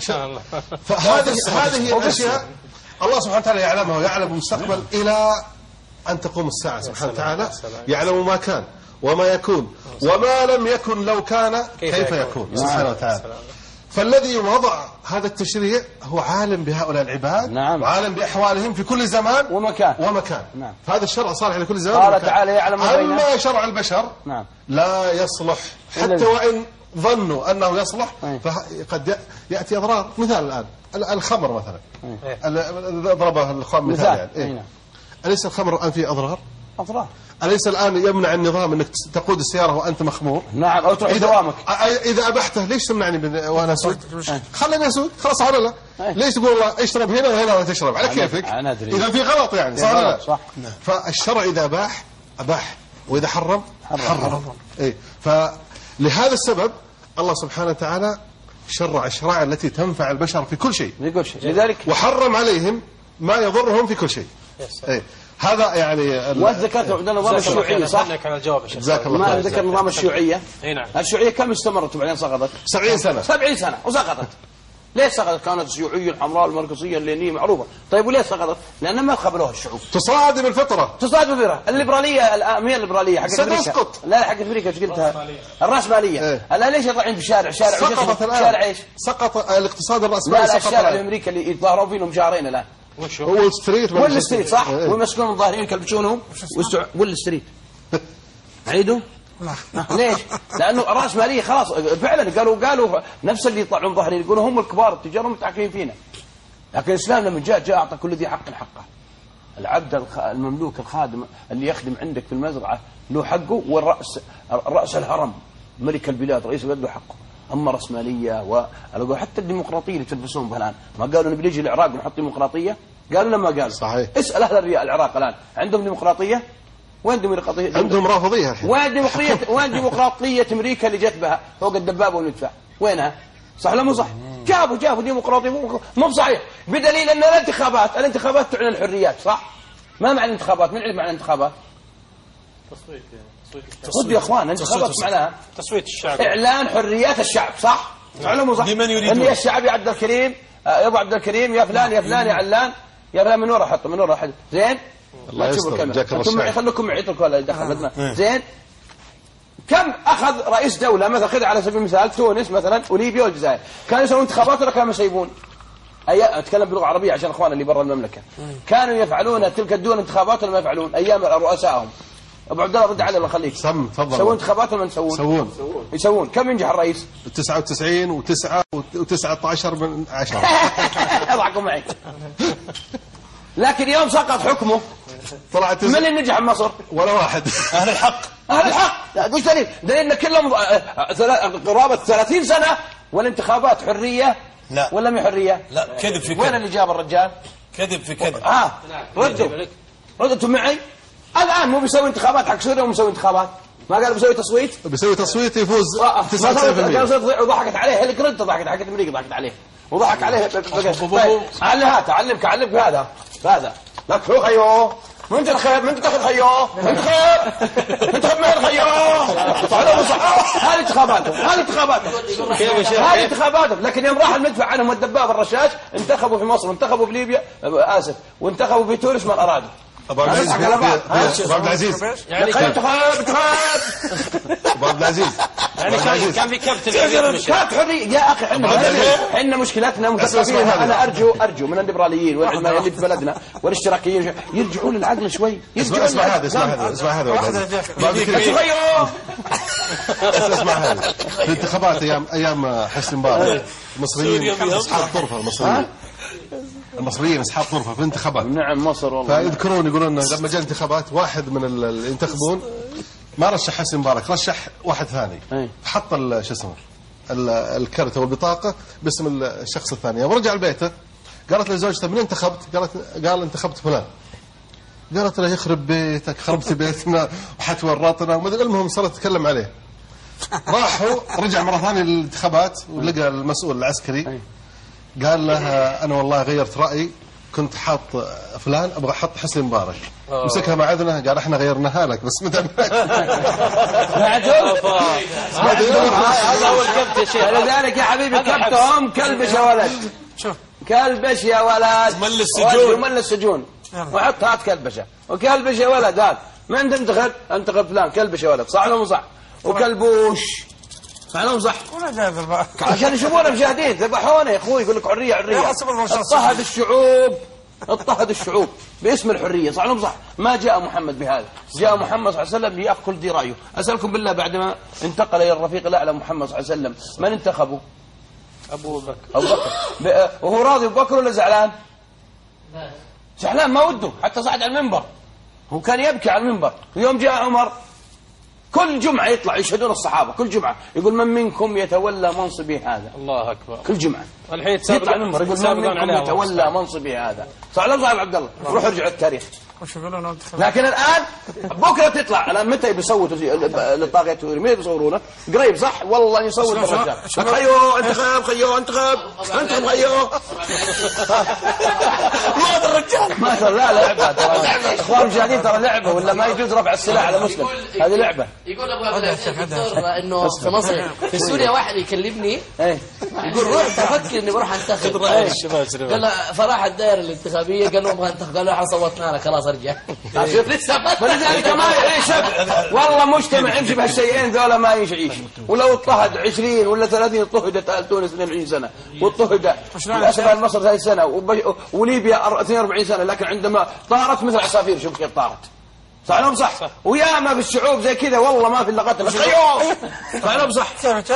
فهذه الأشياء الله سبحانه وتعالى يعلمها ويعلم المستقبل إلى أن تقوم الساعة. سبحانه وتعالى يعلم ما كان وما يكون وما لم يكن لو كان كيف يكون سبحانه وتعالى. فالذي وضع هذا التشريع هو عالم بهؤلاء العباد. نعم. وعالم بأحوالهم في كل زمان ومكان. نعم. فهذا الشرع صالح لكل زمان قال تعالى يعلم. أما شرع البشر نعم. لا يصلح حتى وإن ظنوا أنه يصلح، فقد يأتي أضرار. مثال الآن الخمر مثلا ضربه الأخوان مثال يعني. أليس الخمر الآن فيه أضرار؟ أليس الآن يمنع النظام أنك تقود السيارة وأنت مخمور؟ نعم. أو تروح دوامك. إذا أبحته ليش تمنعني وأنا أسوق؟ خلني أسوق خلاص ولا لا؟ ليش تقول الله اشرب هنا وهنا ولا تشرب على كيفك؟ إذا في غلط يعني، صح ولا لا؟ فالشرع إذا أباح وإذا حرم. فلهذا السبب الله سبحانه وتعالى شرع الشرائع التي تنفع البشر في كل شيء. لذلك وحرم عليهم ما يضرهم في كل شيء. هذا يعني وذكرت عندنا نظام الشيوعية، صح؟ جزاك الله ما ذكر نظام الشيوعية. نعم. الشيوعية كم استمرت وبعدين سقطت؟ 70 سنة. 70 سنة وسقطت. ليش سقطت؟ كانت الشيوعية الحمراء الماركسية اللينية معروفة. طيب وليه سقطت؟ لأن ما خبروها الشعوب. تصادم الفطرة. تصادم الفطرة. الليبرالية مين الليبرالية حق أمريكا؟ ستسقط. لا حق أمريكا ايش قلتها؟ الرأسمالية. لا ليش يطلعين في الشارع؟ سقطت الآن. شارع ايش؟ سقط الاقتصاد الرأسمالي. لا الشارع الأمريكي اللي يتظاهرون فيهم شهرين الآن. وول ستريت. وول ستريت صح؟ ويمسكون الظاهرين يكلبشونهم. وول ستريت. عيدوا؟ ليش؟ لأنه الرأسمالية خلاص فعلا قالوا نفس اللي يطلعون ظاهرين يقولوا هم الكبار التجار متحكمين فينا. لكن الإسلام لما جاء أعطى كل ذي حق حقه. العبد المملوك الخادم اللي يخدم عندك في المزرعة له حقه، والرأس الهرم ملك البلاد رئيس البلد له حقه. أما الرأسمالية حتى الديمقراطية اللي تلبسون بها الآن، ما قالوا نبي نجي العراق ونحط ديمقراطية؟ قالوا لما قالوا صحيح. اسأل أهل العراق الآن عندهم ديمقراطية؟ وين ديمقراطية؟ عندهم رافضية الحين. وين ديمقراطية أمريكا اللي جت بها فوق الدبابة والمدفع؟ وينها؟ صح ولا مو صح؟ جابوا ديمقراطية مو صحيح، بدليل أن الانتخابات تعلن الحريات صح؟ ما معنى الانتخابات؟ من علم معنى الانتخابات؟ تصويت يا اخوان. انتخابات معناها تصويت الشعب، اعلان حريات الشعب صح؟ ولا مو صح؟ لمن يريدون. ان الشعب يا عبد الكريم يا ابو عبد الكريم يا فلان يا فلان يا علان يا فلان من ورا حطه من ورا حد زين. الله يستر. جاك انتم خليكم معي اتركوا ولا دخل زين. كم اخذ رئيس دوله مثلا خذ على سبيل المثال تونس مثلا وليبيا والجزائر، كانوا يسوون انتخابات ولا كانوا يسيبون؟ اتكلم باللغه العربيه عشان اخواننا اللي برا المملكه. كانوا يفعلون تلك الدول انتخابات ولا ما يفعلون ايام رؤسائهم؟ ابو عبد الله رد علي الله يخليك. تفضل. يسوون انتخابات ولا ما يسوون؟ يسوون. كم ينجح الرئيس؟ 99 و19 من 10. اضحكوا معي. لكن يوم سقط حكمه طلعت من اللي نجح بمصر؟ ولا واحد. أهل الحق. لا وش دليل؟ دليل ان كلهم قرابه 30 سنه والانتخابات حريه. لا ولا مو حريه؟ لا كذب في كذب. وين اللي جاب الرجال؟ كذب في كذب. ردوا انتم معي. الان مو بيسوي انتخابات حق سوريا ومسوي انتخابات؟ ما قال بيسوي تصويت يفوز 99%. وضحكت عليه هيلكلينتون ضحكت حقت امريكا ضحكت عليه وضحك عليه. علمك هذا لك شو خيو من انت الخير من انت تاخذ خيو انت مين خيو هذه انتخاباتهم. لكن يوم راح المدفع عنهم والدباب الرشاش انتخبوا في مصر وانتخبوا في ليبيا اسف وانتخبوا في تونس ما ارادوا. ابو عبد العزيز يعني ابو عبد العزيز يعني كان في كبت حرية يا اخي. احنا مشكلتنا مثقفين. انا ارجو من الليبراليين والعلمانيين اللي في بلدنا والاشتراكيين يرجعوا للعقل شوي. اسمع هذا اسمع هذا في انتخابات ايام حسني مبارك المصريين اصحاب طرفه المصريين اصحاب طرفه في الانتخابات. نعم مصر والله. فيذكرون يقولون لما جاء الانتخابات واحد من اللي ينتخبون ما رشح حسني مبارك رشح واحد ثاني. حط شو اسمه الكرت والبطاقه باسم الشخص الثاني. يوم رجع لبيته قالت له زوجته من انتخبت؟ قال انتخبت فلان. قالت له يخرب بيتك خربت بيتنا وحتى ورطنا وما ادري. المهم صارت تتكلم عليه. راحوا رجع مره ثانيه للانتخابات ولقى المسؤول العسكري قال له انا والله غيرت رايي كنت حاط فلان ابغى احط حسني مبارك. مسكها معذنا قال احنا غيرناها لك بس متى هذا هو الكبت يا شيخ. لذلك يا حبيبي كبتهم كلبش يا ولد. كلبش يا ولد مل السجون وحط هات كلبشه وكلبش يا ولد هات من انتخب فلان كلبش يا ولد صح ولا مو صح؟ وكلبوش معلوم صح عشان يشوفونا مشاهدين ذبحونا يا اخوي. يقول لك حريه اضطهد الشعوب باسم الحريه صح ولا صح؟ ما جاء محمد بهذا. جاء محمد صلى الله عليه وسلم ليأكل ذي رايه. اسالكم بالله بعدما انتقل الى الرفيق الاعلى محمد صلى الله عليه وسلم من انتخبه؟ ابو بكر. وهو راضي ابو بكر ولا زعلان؟ زعلان ما وده حتى صعد على المنبر. هو كان يبكي على المنبر. ويوم جاء عمر كل جمعة يطلع يشهدون الصحابة كل جمعة يقول من منكم يتولى منصبي هذا. الله أكبر. كل جمعة الحين يطلع المنبر يقول من منكم يتولى منصبي هذا. صح ولا صح عبد الله؟ روح ارجع التاريخ. وش يقولون انتخابات؟ لكن الان بكره تطلع الان متى بيصوتوا للطاغية مين يصورونه؟ قريب صح؟ والله يصوت الرجال خيو انتخاب خيو انتخاب انتخاب خيو هذا الرجال ما شاء الله لعبه ترى اخوان المشاهدين ترى لعبه ولا ما يجوز رفع السلاح على مسلم هذه لعبه. يقول ابغى انه في مصر في سوريا واحد يكلمني يقول روح تفكر اني بروح انتخب قال له فراح الدائره الانتخابيه قال له ابغى انتخب قال له احنا صوتنا لك خلاص ارجع فلذلك ما يعيش والله مجتمع يمشي بهالشيئين ذولا ما يعيش ولو اضطهد 20 ولا 30 اضطهدت تونس 22 سنه واضطهد الاسبان مصر 30 سنه وليبيا 42 سنه لكن عندما طارت مثل عصافير شوف كيف طارت صح ولا صح؟ ويا ما في الشعوب زي كذا والله ما في الا قتل صح ولا صح؟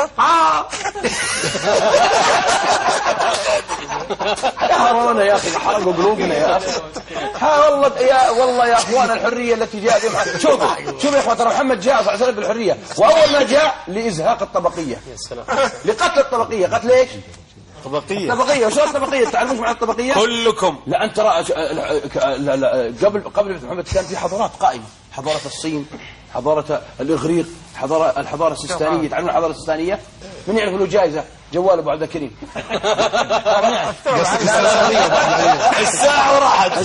حرقونا يا اخي حرقوا قلوبنا يا اخي والله يا اخوان الحريه التي جاء شوف يا اخوان ترى محمد جاء صلى الله عليه وسلم بالحريه واول ما جاء لازهاق الطبقيه لقتل الطبقيه قتل ايش؟ طبقية وشو الطبقية تعرفون ايش معنى الطبقية؟ كلكم لا أنت ترى قبل محمد كان في حضارات قائمة حضارة الصين حضارة الإغريق الحضارة السيستانية تعرفون الحضارة السيستانية؟ من يعرف له جائزة؟ جوال أبو عبد الكريم الساعة وراحت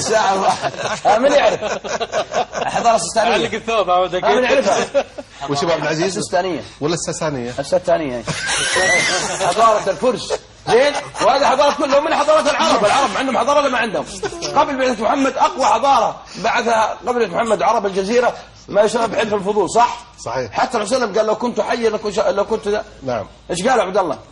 من يعرف الحضارة السيستانية؟ علق الثوب أبو عبد الكريم من يعرفها؟ وش ابو عبد العزيز؟ السيستانية ولا الساسانية؟ السيستانية حضارة الفرس زين وهذه حضارة كلهم من حضارات العرب عندهم حضارة ولا ما عندهم؟ قبل بعثة محمد أقوى حضارة بعثها قبل بعثة محمد عرب الجزيرة ما يسمى بحلف الفضول صح؟ صحيح. حتى الرسول صلى الله عليه وسلم قال لو كنت حيا لو كنت نعم. ايش قال عبد الله؟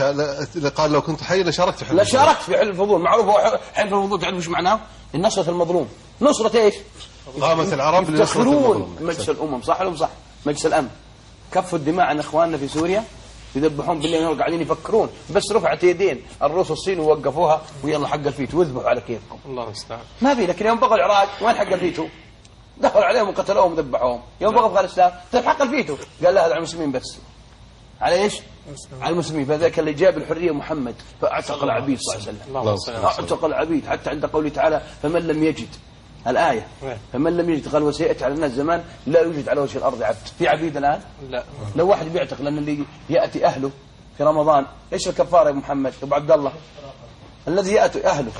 قال لو كنت حيا لشاركت في في حلف الفضول معروف هو حلف الفضول تعرف ايش معناه؟ النصرة المظلوم نصرة ايش؟ قامت العرب لنصرة المظلوم مجلس الأمم صح ولا صح؟ مجلس الأمن كفوا الدماء عن اخواننا في سوريا يذبحون بالليل ونهار قاعدين يفكرون بس رفعت يدين الروس الصين ووقفوها ويلا حق الفيت وذبحوا على كيفكم الله المستعان ما في لكن يوم بقوا العراق وين حق الفيتو دخلوا عليهم وقتلوهم وذبحوهم يوم بقوا افغانستان طيب حق الفيتو قال لا هذا على المسلمين بس على ايش على المسلمين فذاك اللي جاب الحريه محمد فاعتق العبيد صلى الله عليه وسلم اعتق العبيد حتى عند قوله تعالى فمن لم يجد الآية فمن لم يجد قال وسيأتي على الناس زمان لا يوجد على وجه الأرض عبد في عبيد الآن لا لو واحد بيعتق لأن اللي يأتي أهله في رمضان إيش الكفارة يا محمد أبو عبد الله الذي يأتي أهله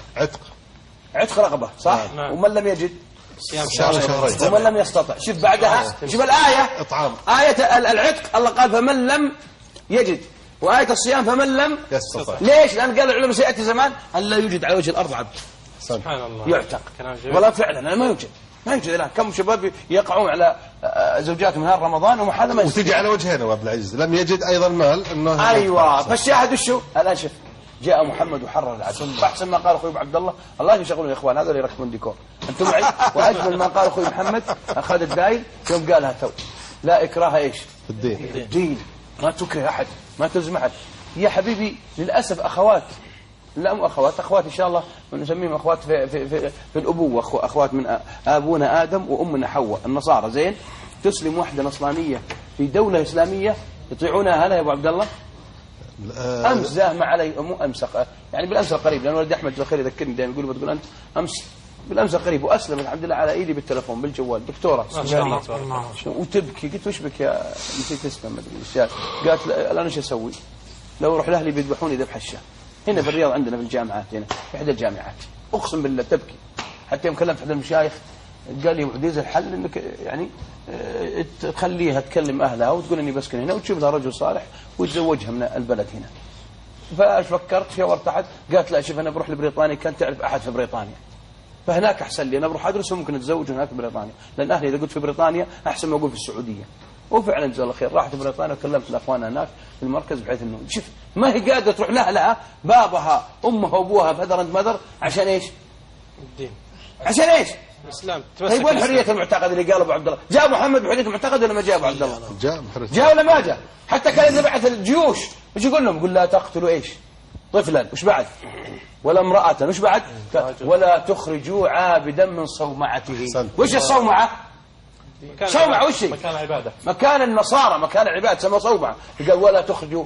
عتق رقبة صح ومن لم يجد شهرين ومن لم يستطع شوف بعدها شوف الآية إطعام آية العتق الله قال فمن لم يجد وآية الصيام فمن لم يستطع ليش لأن قال العلماء سيأتي زمان أن لا يوجد على وجه الأرض عبد سبحان الله يعتق ولا فعلا أنا ما يوجد الآن كم شباب يقعون على زوجاتهم نهار رمضان ومحل ما وتجي على وجهنا أبو عبد العزيز لم يجد أيضا مال إنه أيوة فالشاهد وشو الآن شوف جاء محمد وحرر العدو فأحسن ما قال أخوي عبد الله الله يشغلون يا إخوان هذول يركبون ديكور أنتم معي وأجمل ما قال أخوي محمد أخذ الدايل يوم قالها تو لا إكراه إيش في الدين ما تكره أحد ما تلزم أحد يا حبيبي للأسف أخوات لا مو أخوات إن شاء الله نسميهم أخوات في الأبوة أخوات من أبونا آدم وأمنا حواء النصارى زين تسلم واحدة نصرانية في دولة إسلامية يطيعونها هلا يا أبو عبد الله أمس زاهم علي مو أمس يعني بالأمس القريب لأن ولد أحمد الخير يذكرني دائما يقول بتقول أنت أمس بالأمس القريب وأسلمت الحمد لله على إيدي بالتلفون بالجوال دكتورة وتبكي قلت وش بك يا نسيت اسمه ما أدري قالت الآن إيش أسوي لو أروح لأهلي بيذبحوني ذبح الشاه هنا في الرياض عندنا في الجامعات هنا في إحدى الجامعات أقسم بالله تبكي حتى يوم كلمت أحد المشايخ قال لي عزيز الحل إنك يعني تخليها تكلم أهلها وتقول إني بسكن هنا وتشوف لها رجل صالح وتزوجها من البلد هنا فايش فكرت فيها وارتحت قالت لا شوف أنا بروح لبريطانيا كانت تعرف أحد في بريطانيا فهناك أحسن لي أنا بروح أدرس وممكن أتزوج هناك في بريطانيا لأن أهلي إذا قلت في بريطانيا أحسن ما أقول في السعودية وفعلا جزاه الله خير راحت بريطانيا وكلمت الأخوان هناك في المركز بحيث إنه شوف ما هي قادرة تروح لأهلها بابها أمها وأبوها فذر أنت مذر عشان إيش الدين عشان إيش الإسلام طيب وين حرية المعتقد اللي قال أبو عبد الله جاء محمد بحرية المعتقد ولا ما جاء أبو عبد الله جاء ولا ما جاء حتى كان إذا بعث الجيوش وش يقول لهم يقول لا تقتلوا إيش طفلا وش بعد ولا امرأة وش بعد ولا تخرجوا عابدا من صومعته وش الصومعة صومعة وش مكان العبادة مكان النصارى مكان العبادة سمى صومعة قال ولا تخرجوا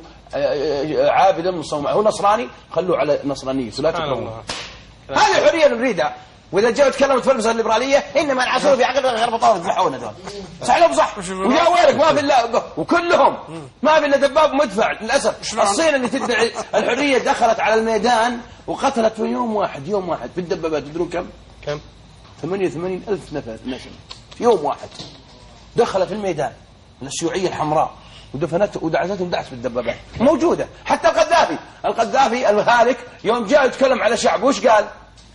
عابدا من صومعة هو نصراني خلوه على نصرانية لا تكرهون هذه حرية نريدها واذا جاءوا تكلموا في المسألة الليبراليه انما العصر في عقل غير بطاله يذبحون هذول صح لهم صح ويا ويلك ما في الا وكلهم ما في الا دباب مدفع للاسف. الصين اللي تدعي الحريه دخلت على الميدان وقتلت في يوم واحد في الدبابات تدرون كم 88,000 نسمه في يوم واحد دخلت في الميدان الشيوعيه الحمراء ودفنته ودعستهم دعس بالدبابات موجوده. حتى القذافي المهالك يوم جاء يتكلم على شعب وش قال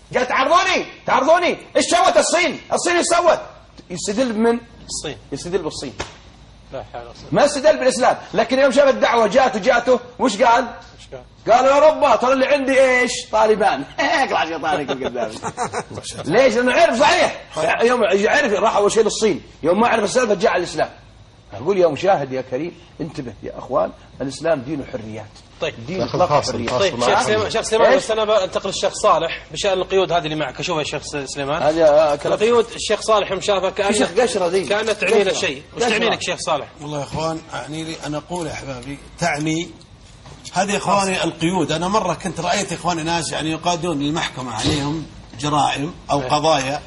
تعرضوني ايش سوت الصين ايش سوت يستدل من الصين يستدل بالصين لا حول ما استدل بالاسلام. لكن يوم شاف الدعوه جاته وش قال قالوا يا رب ترى اللي عندي ايش طالبان اقلع شيطانك القذافي. ليش لانه عرف صحيح يوم عرف راح اول شيء للصين يوم ما عرف السالفه جاء على الاسلام. أقول يا مشاهد يا كريم انتبه يا أخوان الإسلام دين حريات. طيب دين إطلاق حريات. طيب شيخ سليمان بس أنا بنتقل للشيخ صالح بشأن القيود هذه اللي معك أشوفها يا شيخ سليمان. هذا القيود الشيخ صالح مشافة كأنها تعني لك شيء. وش تعني لك شيخ صالح؟ والله يا إخوان أعني لي أنا أقول يا أحبابي تعني هذه يا إخواني القيود. أنا مرة كنت رأيت إخواني ناس يعني يقادون للمحكمة عليهم جرائم أو قضايا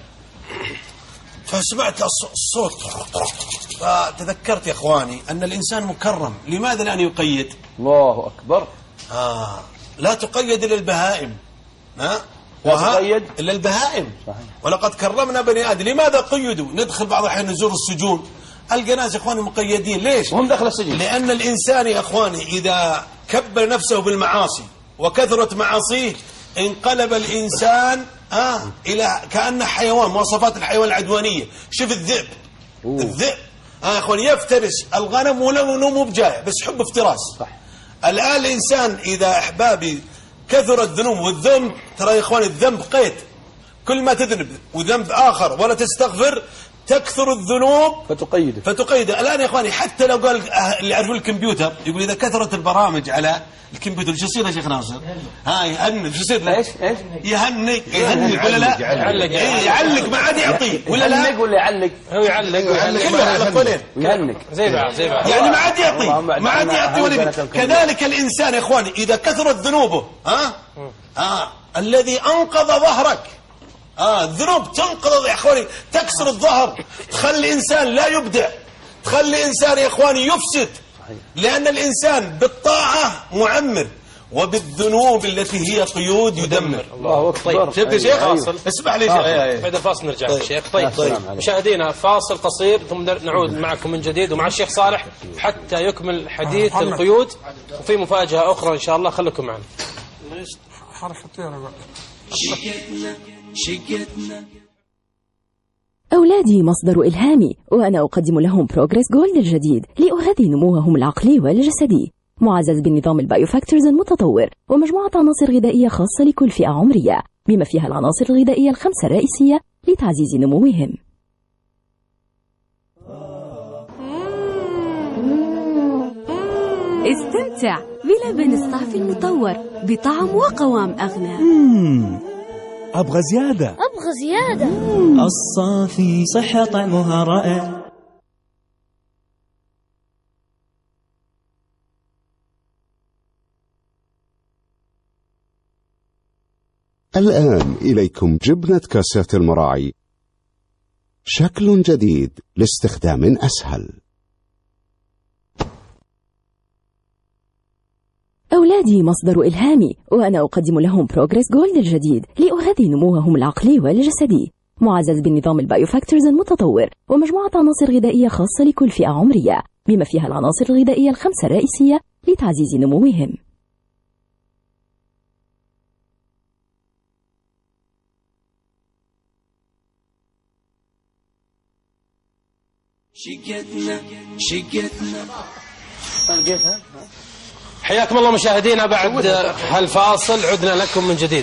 فسمعت الصوت فتذكرت يا إخواني أن الإنسان مكرم. لماذا لا يقيد؟ الله أكبر. لا تقيد إلا البهائم لا تقيد إلا البهائم صحيح. ولقد كرمنا بني آدم. لماذا قيدوا؟ ندخل بعض الأحيان نزور السجون ألقى ناس يا إخواني مقيدين. ليش؟ وهم دخل السجن. لأن الإنسان يا إخواني إذا كبر نفسه بالمعاصي وكثرت معاصيه انقلب الإنسان إلى كأنه حيوان. مواصفات الحيوان العدوانية. شوف الذئب الذئب يا إخواني يفترس الغنم ولو مو بجائع بس حب افتراس صح. الآن الإنسان إذا أحبابي كثر الذنوب والذنب ترى يا إخواني الذنب قيد. كل ما تذنب وذنب آخر ولا تستغفر تكثر الذنوب فتقيد. الآن يا إخواني حتى لو قال اللي يعرفون الكمبيوتر يقول إذا كثرت البرامج على الكمبيوتر شو يصير يا شيخ ناصر؟ يهنج شو يصير؟ ايش؟ يهنج ولا لا؟ يعلق ما عاد يعطيه ولا لا؟ يعلق ولا يعلق؟ هو يعلق كلها على قولين يهنج زي بعض يعني ما عاد يعطيه ما عاد يعطي ولا كذلك الإنسان يا إخواني إذا كثرت ذنوبه الذي أنقذ ظهرك الذنوب تنقض يا إخواني تكسر الظهر تخلي إنسان لا يبدع تخلي إنسان يا إخواني يفسد. لأن الإنسان بالطاعة معمر وبالذنوب التي هي قيود يدمر. الله أكبر. طيب شفت يا شيخ اسمح لي شيخ بعد الفاصل نرجع للشيخ. طيب مشاهدينا فاصل قصير ثم نعود معكم من جديد ومع الشيخ صالح حتى يكمل حديث القيود وفي مفاجأة أخرى إن شاء الله خليكم معنا. أولادي مصدر إلهامي وأنا أقدم لهم بروجريس جولد الجديد لأغذي نموهم العقلي والجسدي معزز بالنظام البايوفاكتورز المتطور ومجموعة عناصر غذائية خاصة لكل فئة عمرية بما فيها العناصر الغذائية الخمسة الرئيسية لتعزيز نموهم. استمتع بلبن الصافي المطور بطعم وقوام أغنى. أبغى زيادة الصافي صحة طعمها رائع. الآن إليكم جبنة كاسات المراعي شكل جديد لاستخدام أسهل. أولادي مصدر إلهامي وأنا أقدم لهم بروجريس جولد الجديد لأغذي نموهم العقلي والجسدي معزز بالنظام البايوفاكتورز المتطور ومجموعة عناصر غذائية خاصة لكل فئة عمرية بما فيها العناصر الغذائية الخمسة الرئيسية لتعزيز نموهم. حياكم الله مشاهدينا بعد هالفاصل عدنا لكم من جديد.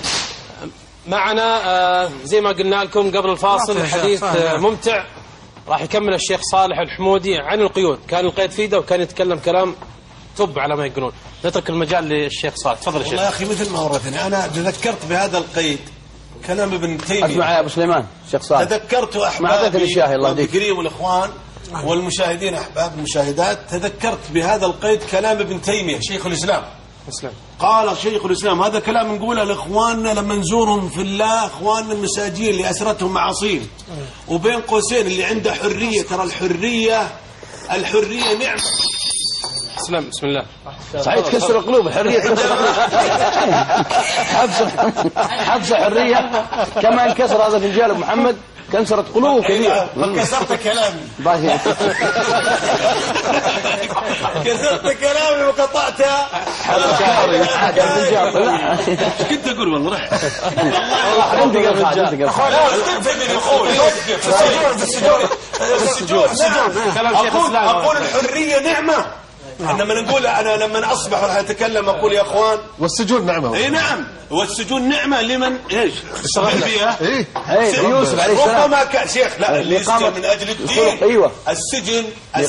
معنا زي ما قلنا لكم قبل الفاصل حديث ممتع راح يكمل الشيخ صالح الحمودي عن القيود. كان القيد في يده وكان يتكلم كلام طب على ما يقولون. نترك المجال للشيخ صالح. تفضل يا شيخ. والله يا أخي مثل ما ورثني أنا تذكرت بهذا القيد كلام ابن تيمية. اسمع يا أبو سليمان الشيخ صالح. تذكرت أحبابي والذكرين والإخوان والمشاهدين أحباب المشاهدات تذكرت بهذا القيد كلام ابن تيمية شيخ الإسلام قال شيخ الإسلام هذا كلام نقوله لإخواننا لما نزورهم في الله، إخواننا المساجين اللي أسرتهم معاصيهم، وبين قوسين اللي عنده حرية، ترى الحرية نعمة. اسلام بسم الله. سعيد تكسر القلوب، الحرية تكسر حبس حرية كما انكسر هذا الفنجان ابو محمد كسرت قلوب كثيرة. كسرت كلامي كسرت كلامي وقطعتها. ايش كنت اقول والله اقول الحرية نعمة. لما نقول انا لما اصبح راح اتكلم اقول يا اخوان والسجون نعمه. اي نعم، والسجون نعمه لمن ايش؟ اشتغل فيها. يوسف عليه السلام ربما كان شيخ لا اللي يسجن من اجل الدين. ايوه السجن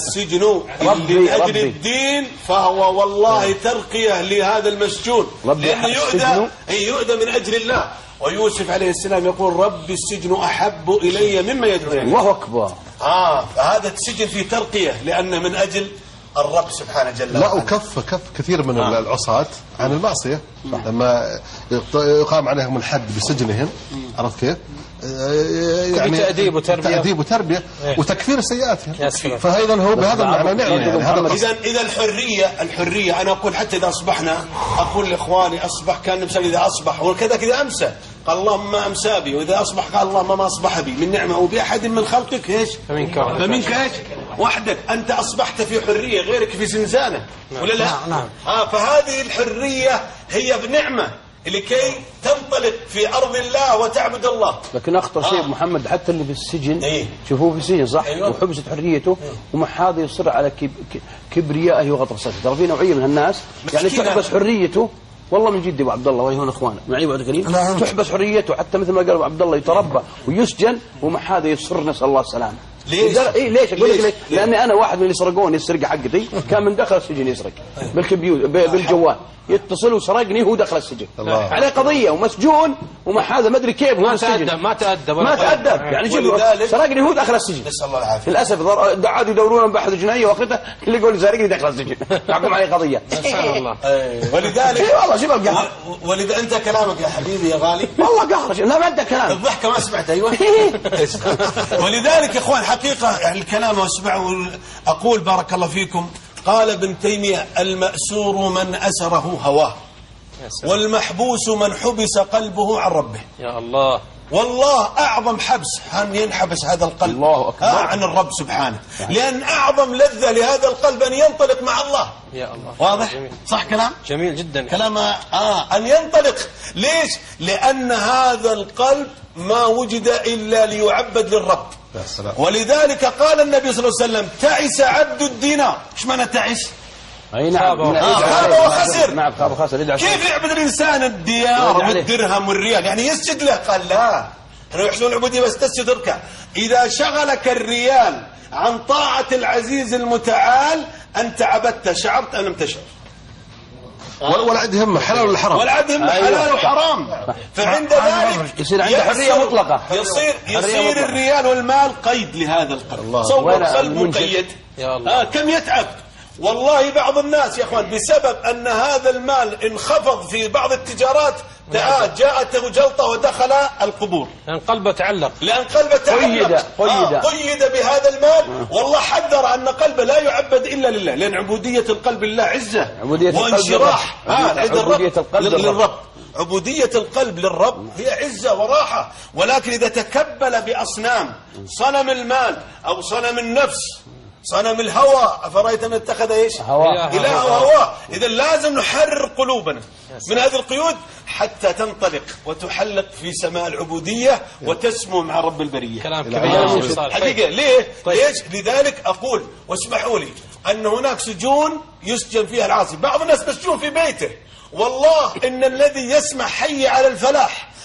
من اجل الدين فهو والله ترقيه لهذا المسجون، لانه يؤذى من اجل الله. ويوسف عليه السلام يقول رب السجن احب الي مما يدعون. الله اكبر. هذا السجن فيه ترقيه لانه من اجل الرب سبحانه جل وعلا. لا وكف كثير من العصاة عن المعصية لما يقام عليهم الحد بسجنهم. عرفت كيف؟ يعني تأديب وتربية وتكفير سيئاتهم. فهذا هو بهذا المعنى نعمة. يعني إذا الحرية أنا أقول حتى إذا أصبحنا أقول لإخواني أصبح كان نفسه إذا أصبح وكذا كذا أمسى قال اللهم ما أمسى بي، وإذا أصبح قال اللهم ما أصبح بي من نعمة أو بأحد من خلقك إيش؟ فمنك إيش؟ وحدك أنت أصبحت في حرية، غيرك في زنزانة. ولا لا؟ نعم. فهذه الحرية هي بنعمة لكي تنطلق في أرض الله وتعبد الله. لكن أخطر شيء محمد حتى اللي في السجن شوفوه في السجن صح. وحبست حريته ومع هذا يصر على كبريائه وغطرسته. ترى في نوعية من الناس يعني تحبس حريته والله من جد ابو عبد الله وهي هنا اخوانا معي ابو كريم تحبس حريته حتى مثل ما قال ابو عبد الله يتربى ويسجن ومع هذا يصر نسال الله السلامه. ليش؟ ليش اقول لك ليش؟ لاني انا واحد من اللي سرقوني السرقه حقتي كان من دخل السجن يسرق بالجوال يتصل وسرقني هو دخل السجن عليه قضيه ومسجون ومع هذا ما ادري كيف هو السجن ما تأدب يعني سرقني هو دخل السجن. نسال الله العافيه. للاسف عادوا يدورون بحث جنائي وقتها اللي يقول سارقني دخل السجن يحكم عليه قضيه. سبحان الله. ولذلك والله شوف القهر. ولذا انت كلامك يا حبيبي يا غالي والله قهر. لا ما ادى كلام الضحكه ما سمعت. ايوه ولذلك يا اخوان حقيقه يعني الكلام واسمعوا اقول بارك الله فيكم. قال ابن تيمية المأسور من أسره هواه والمحبوس من حبس قلبه عن ربه. يا الله والله أعظم حبس أن ينحبس هذا القلب الله أكبر. عن الرب سبحانه، لأن أعظم لذة لهذا القلب أن ينطلق مع الله. يا الله واضح؟ جميل. صح كلام؟ جميل جدا كلام أن ينطلق. ليش؟ لأن هذا القلب ما وجد إلا ليعبد للرب. ولذلك قال النبي صلى الله عليه وسلم تعس عبد الدينار. ايش معنى تعس؟ اي نعم خاب وخسر. نعم خاب وخسر. كيف يعبد الانسان الديار والدرهم والريال؟ يعني يسجد له؟ قال لا احنا يحسنون العبوديه بس تسجد اركع. اذا شغلك الريال عن طاعه العزيز المتعال انت عبدت، شعرت ام لم تشعر؟ ولا عاد همه حلال ولا حرام، ولا عاد همه حلال وحرام. فعند ذلك يصير عنده حريه مطلقه. يصير الريال والمال قيد لهذا القلب. صور قلب مقيد. كم يتعب والله بعض الناس يا اخوان بسبب ان هذا المال انخفض في بعض التجارات جاءته جلطه ودخل القبور لان قلبه تعلق. قيد بهذا المال. والله حذر ان قلبه لا يعبد الا لله، لان عبوديه القلب لله عزه وانشراح للرب. عبودية القلب للرب هي عزة وراحة. ولكن إذا تكبل بأصنام صنم المال أو صنم النفس صنم الهوى أفرأيت من اتخذ إيش إله هواه. إذا لازم نحرر قلوبنا من هذه القيود حتى تنطلق وتحلق في سماء العبودية وتسمو مع رب البرية. كلام كبير حقيقة. ليه؟ ليش؟ لذلك أقول واسمحوا لي أن هناك سجون يسجن فيها العاصي. بعض الناس مسجون في بيته. والله إن الذي يسمع حي على الفلاح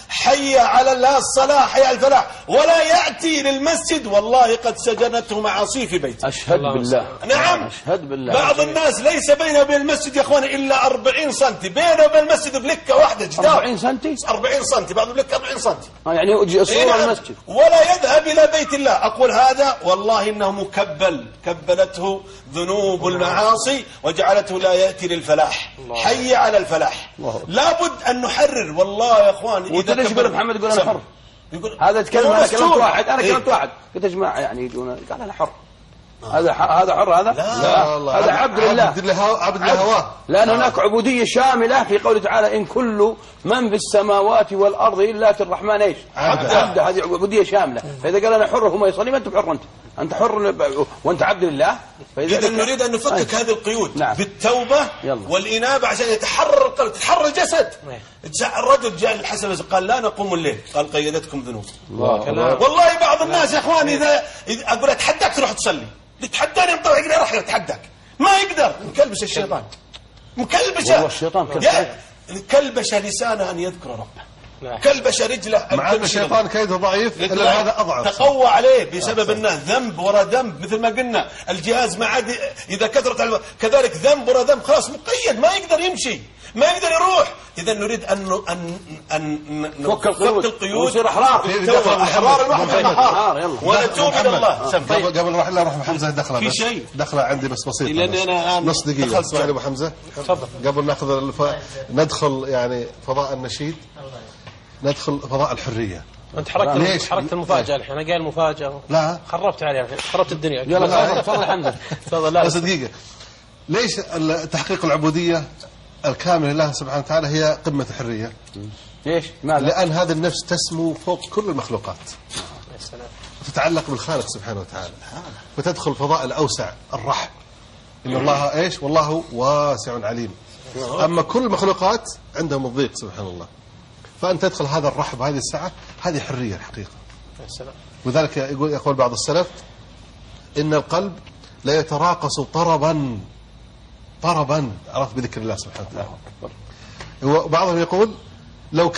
حي على الصلاة حي على الفلاح، ولا يأتي للمسجد والله قد سجنته معاصيه في بيته. أشهد بالله. نعم، أشهد بالله. بعض الناس ليس بينه وبين المسجد يا اخواني إلا 40 سنتي، بينه وبين المسجد بلكة واحدة جدار 40 سنتي؟ 40 سنتي، بعض بلكة 40 سنتي. يعني يجي صورة المسجد ولا يذهب إلى بيت الله. أقول هذا والله إنه كبلته ذنوب المعاصي وجعلته لا يأتي للفلاح. حي على الفلاح. لابد أن نحرر والله يا اخواني. وانت ليش يقول محمد يقول انا حر؟ هذا يتكلم، انا كلمت واحد، انا كلمت واحد قلت يا جماعه يعني يقولون قال انا حر. هذا حر هذا؟ لا والله هذا عبد لله، عبد لهواه. لأن هناك عبودية شاملة في قوله تعالى إن كل من في السماوات والأرض إلا في الرحمن إيش؟ عبد. هذه عبودية شاملة. فإذا قال أنا حر وهو ما يصلي ما أنت حر، أنت حر وأنت عبد لله. إذا نريد أن نفكك هذه القيود بالتوبة والإنابة عشان يتحرر القلب، تتحرر الجسد. الرجل جاء الحسن قال لا نقوم الليل، قال قيدتكم ذنوب. والله بعض الناس يا إخوان إذا أقول أتحداك تروح تصلي، تتحداني مطلع يقدر راح يتحداك، ما يقدر. مكلبش الشيطان، مكلبش الشيطان، كلبش لسانه أن يذكر ربه، كلبش رجله. مع أن الشيطان كيده ضعيف إلا هذا أضعف، تقوى عليه بسبب أنه ذنب وراء ذنب. مثل ما قلنا الجهاز ما عاد إذا كثرت كذلك ذنب وراء ذنب خلاص مقيد، ما يقدر يمشي، ما يقدر يروح. إذا نريد أن نفك القيود ونصير أحرار، أحرار الواحد في النهار ونتوب إلى الله. قبل ما نروح أبو حمزة دخلة عندي بس بسيطة، نص دقيقة اسمعني أبو حمزة. قبل ناخذ ندخل يعني فضاء النشيد، ندخل فضاء الحرية. أنت حركت المفاجأة الحين، أنا قايل المفاجأة. لا خربت عليها الحين، خربت الدنيا. يلا تفضل حمزة تفضل. بس دقيقة، ليش تحقيق العبودية الكاملة لله سبحانه وتعالى هي قمة الحرية؟ ليش؟ ماذا؟ لأن هذه النفس تسمو فوق كل المخلوقات، تتعلق بالخالق سبحانه وتعالى، وتدخل فضاء الأوسع الرحب. إن الله إيش؟ والله واسع عليم. أما كل المخلوقات عندهم الضيق سبحان الله، فأنت تدخل هذا الرحب هذه السعة، هذه حرية الحقيقة. وذلك يقول بعض السلف إن القلب لا يتراقص طربا عرف بذكر الله سبحانه وتعالى. وبعضهم يقول لو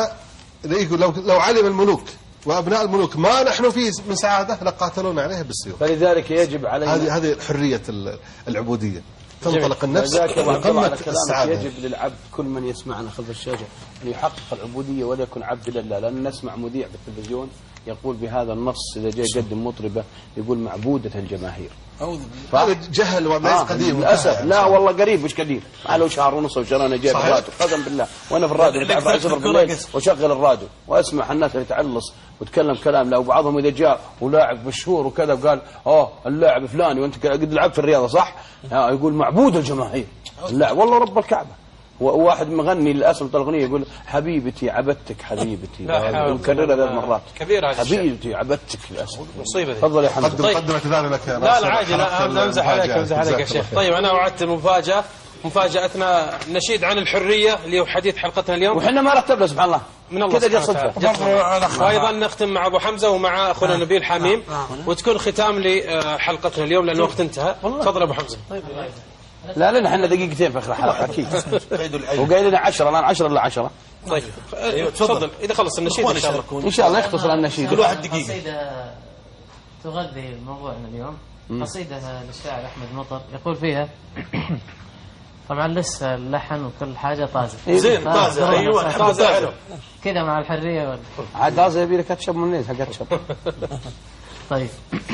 علم الملوك وأبناء الملوك ما نحن فيه من سعادة لقاتلونا عليها بالسيوف. فلذلك يجب علينا هذه حرية العبودية، تنطلق النفس قمة السعادة. يجب للعبد كل من يسمعنا خلف الشاشة أن يحقق العبودية ولا يكون عبد لله. لأن نسمع مذيع في التلفزيون يقول بهذا النص إذا جاء يقدم مطربة يقول معبودة الجماهير. هذا جهل وليس قديم للأسف. لا والله قريب مش قديم، ما له شهر ونص وشهر. أنا جايب الراديو قسم بالله، وأنا في الراديو بعد 10 بالليل وشغل الراديو وأسمع الناس اللي تعلص وتكلم كلام لا. وبعضهم إذا جاء ولاعب مشهور وكذا وقال اللاعب فلاني وأنت قد لعبت في الرياضة صح؟ يقول معبود الجماهير. لا والله رب الكعبة. وواحد مغني للأسف الأغنية يقول حبيبتي عبدتك حبيبتي، مكررها 3 مرات كبيرة حبيبتي عبدتك للأسف. مصيبة. تفضل يا حمد. قدمت ذلك لك يا لا عادي، لا امزح عليك يا شيخ. طيب أنا وعدت المفاجأة، مفاجأتنا نشيد عن الحرية اللي هو حديث حلقتنا اليوم، وحنا ما رتبنا سبحان الله من الله كذا جت صدفة. وأيضا نختم مع أبو حمزة ومع أخونا نبيل حميم وتكون ختام لحلقتنا اليوم لأن الوقت انتهى. تفضل أبو حمزة. لا لنا احنا دقيقتين في اخر الحلقه اكيد. وقايل لنا 10 الان 10 الا 10. طيب تفضل اذا خلص النشيد ان شاء الله يختصر النشيد كل واحد دقيقه. قصيده تغذي موضوعنا اليوم، قصيده للشاعر احمد مطر يقول فيها طبعا لسه اللحن وكل حاجه طازه. زين طازه. ايوه طازه كذا مع الحريه عاد طازه يبي لك كاتشب من ليش كاتشب. طيب.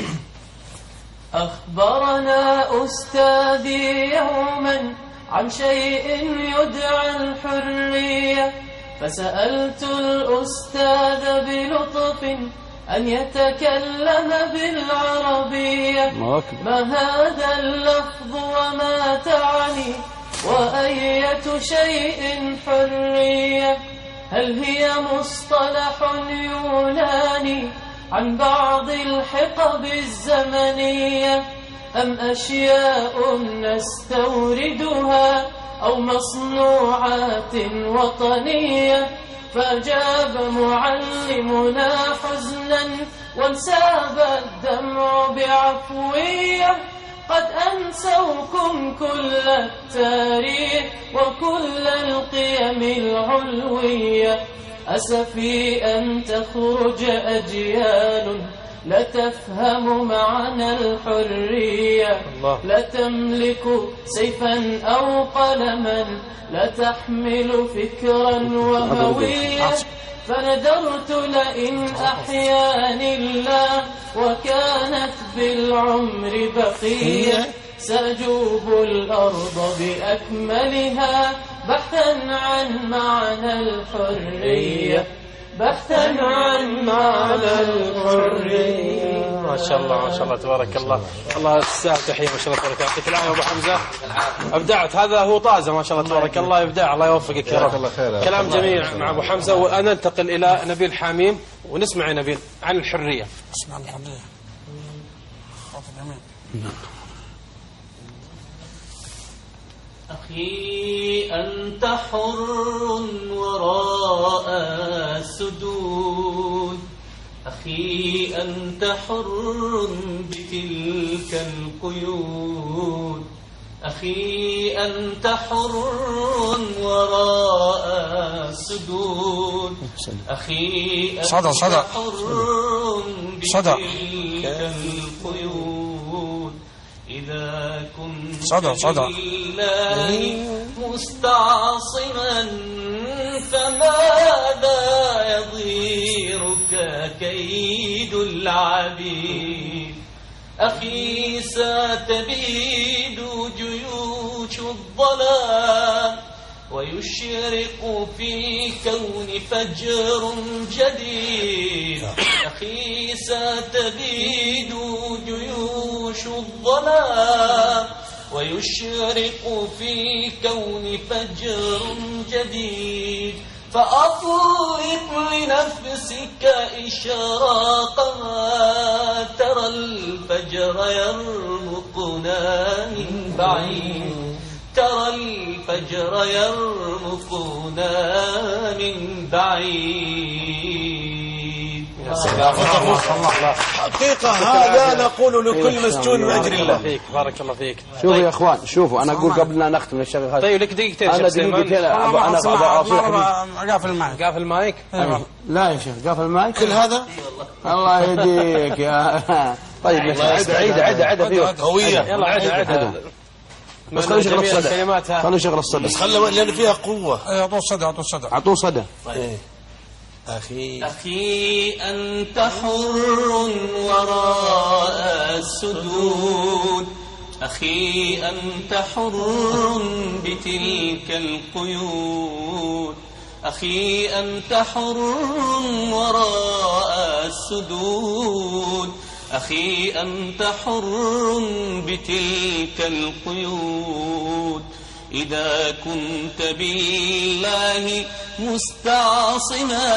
أخبرنا أستاذي يوما عن شيء يدعى الحرية، فسألت الأستاذ بلطف أن يتكلم بالعربية. ما هذا اللفظ وما تعني وأية شيء حرية؟ هل هي مصطلح يوناني عن بعض الحقب الزمنية أم أشياء نستوردها أو مصنوعات وطنية؟ فأجاب معلمنا حزنا وانساب الدمع بعفوية قد أنسوكم كل التاريخ وكل القيم العلوية، أسفي أن تخرج أجيال لا تفهم معنى الحرية، لا تملك سيفا أو قلما، لا تحمل فكرا وهوية. فنذرت لئن أحياني الله وكانت بالعمر بقية سأجوب الأرض بأكملها بحثا عن معنى الحرية، بحثا عن معنى الحرية. ما شاء الله ما شاء الله تبارك الله. الله تستاهل تحية ما شاء الله تبارك الله. يعطيك العافية أبو حمزة، أبدعت. هذا هو طازة ما شاء الله تبارك الله، إبداع. الله يوفقك يا رب. كلام جميل مع أبو حمزة. وأنا ننتقل إلى نبيل حاميم ونسمع يا نبيل عن الحرية. اسمع الحرية. أخي أنت حر وراء السدود، أخي أنت حر بتلك القيود، أخي أنت حر وراء السدود، أخي أنت حر بتلك القيود. إذا كنت بالله مستعصما فماذا يضيرك كيد العبيد. أخي ستبيد جيوش الظلام ويشرق في كون فجر جديد. أخي ستبيد جيوش الظلام ويشرق في كون فجر جديد. فأطلق لنفسك إشراقها ترى الفجر يرمقنا من بعيد، ترى الفجر يرمقنا من بعيد. حقيقة هذا نقول لكل مسجون من أجل الله. بارك الله فيك. شوفوا يا اخوان، شوفوا انا اقول قبل لا نختم الشيخ هذا. طيب لك دقيقتين. انا دقيقتين. انا قافل المايك. قافل المايك؟ لا يا شيخ قافل المايك كل هذا. الله يهديك يا طيب عيد فيه قوية. يلا عيد. بس خلينا نشغل الصدى، خلينا نشغل الصدى، بس لأن فيها قوة. اعطوه صدى. أخي أنت حر وراء السدود، أخي أنت حر بتلك القيود، أخي أنت حر وراء السدود، أخي أنت حر بتلك القيود. إذا كنت بالله مستعصما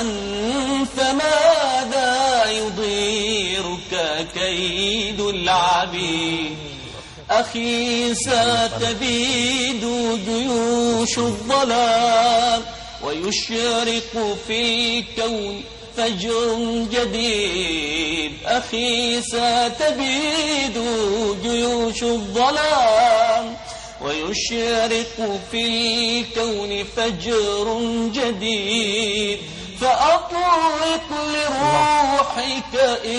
فماذا يضيرك كيد العبيد. أخي ستبيد جيوش الظلام ويشرق في كون فجر جديد. أخي ستبيد جيوش الظلام ويشرق في الكون فجر جديد. فأطلق لروحك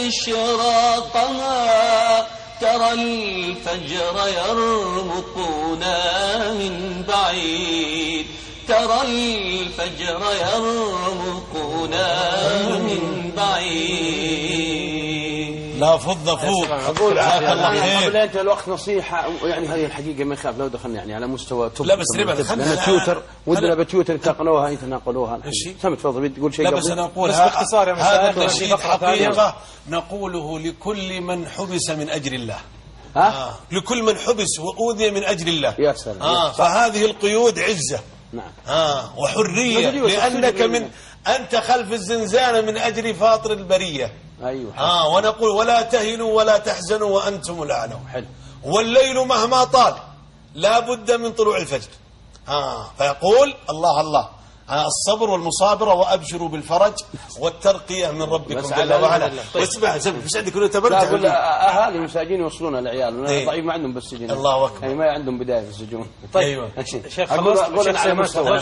إشراقها ترى الفجر يرمقنا من بعيد، ترى الفجر يرمقنا من بعيد. لا فض فوق. أقول قبل أنت الوقت نصيحة، يعني هذه الحقيقة ما يخاف لو دخلنا يعني على مستوى توب. لا بس لأن تويتر ودنا بتويتر ينتقلوها يتناقلوها. سامي تفضل تقول شيء. لا بس أنا أقول باختصار هذا النشيد حقيقة نقوله لكل من حبس من أجل الله. لكل من حبس وأوذي من أجل الله. يا سلام. فهذه القيود عزة. نعم. وحرية، لأنك أنت خلف الزنزانة من أجل فاطر البرية. أيوة. ونقول ولا تهنوا ولا تحزنوا وأنتم الأعلون. حلو. والليل مهما طال لا بد من طلوع الفجر. فيقول الله الله الصبر والمصابرة وأبشروا بالفرج والترقية من ربكم جل وعلا. واسمع مش عندك كله تبرج. أقول أهالي مساجين يوصلون العيال ضعيف ما عندهم بس سجن. الله أكبر. يعني ما عندهم بداية في السجون. طيب شيخ أقول على مستوى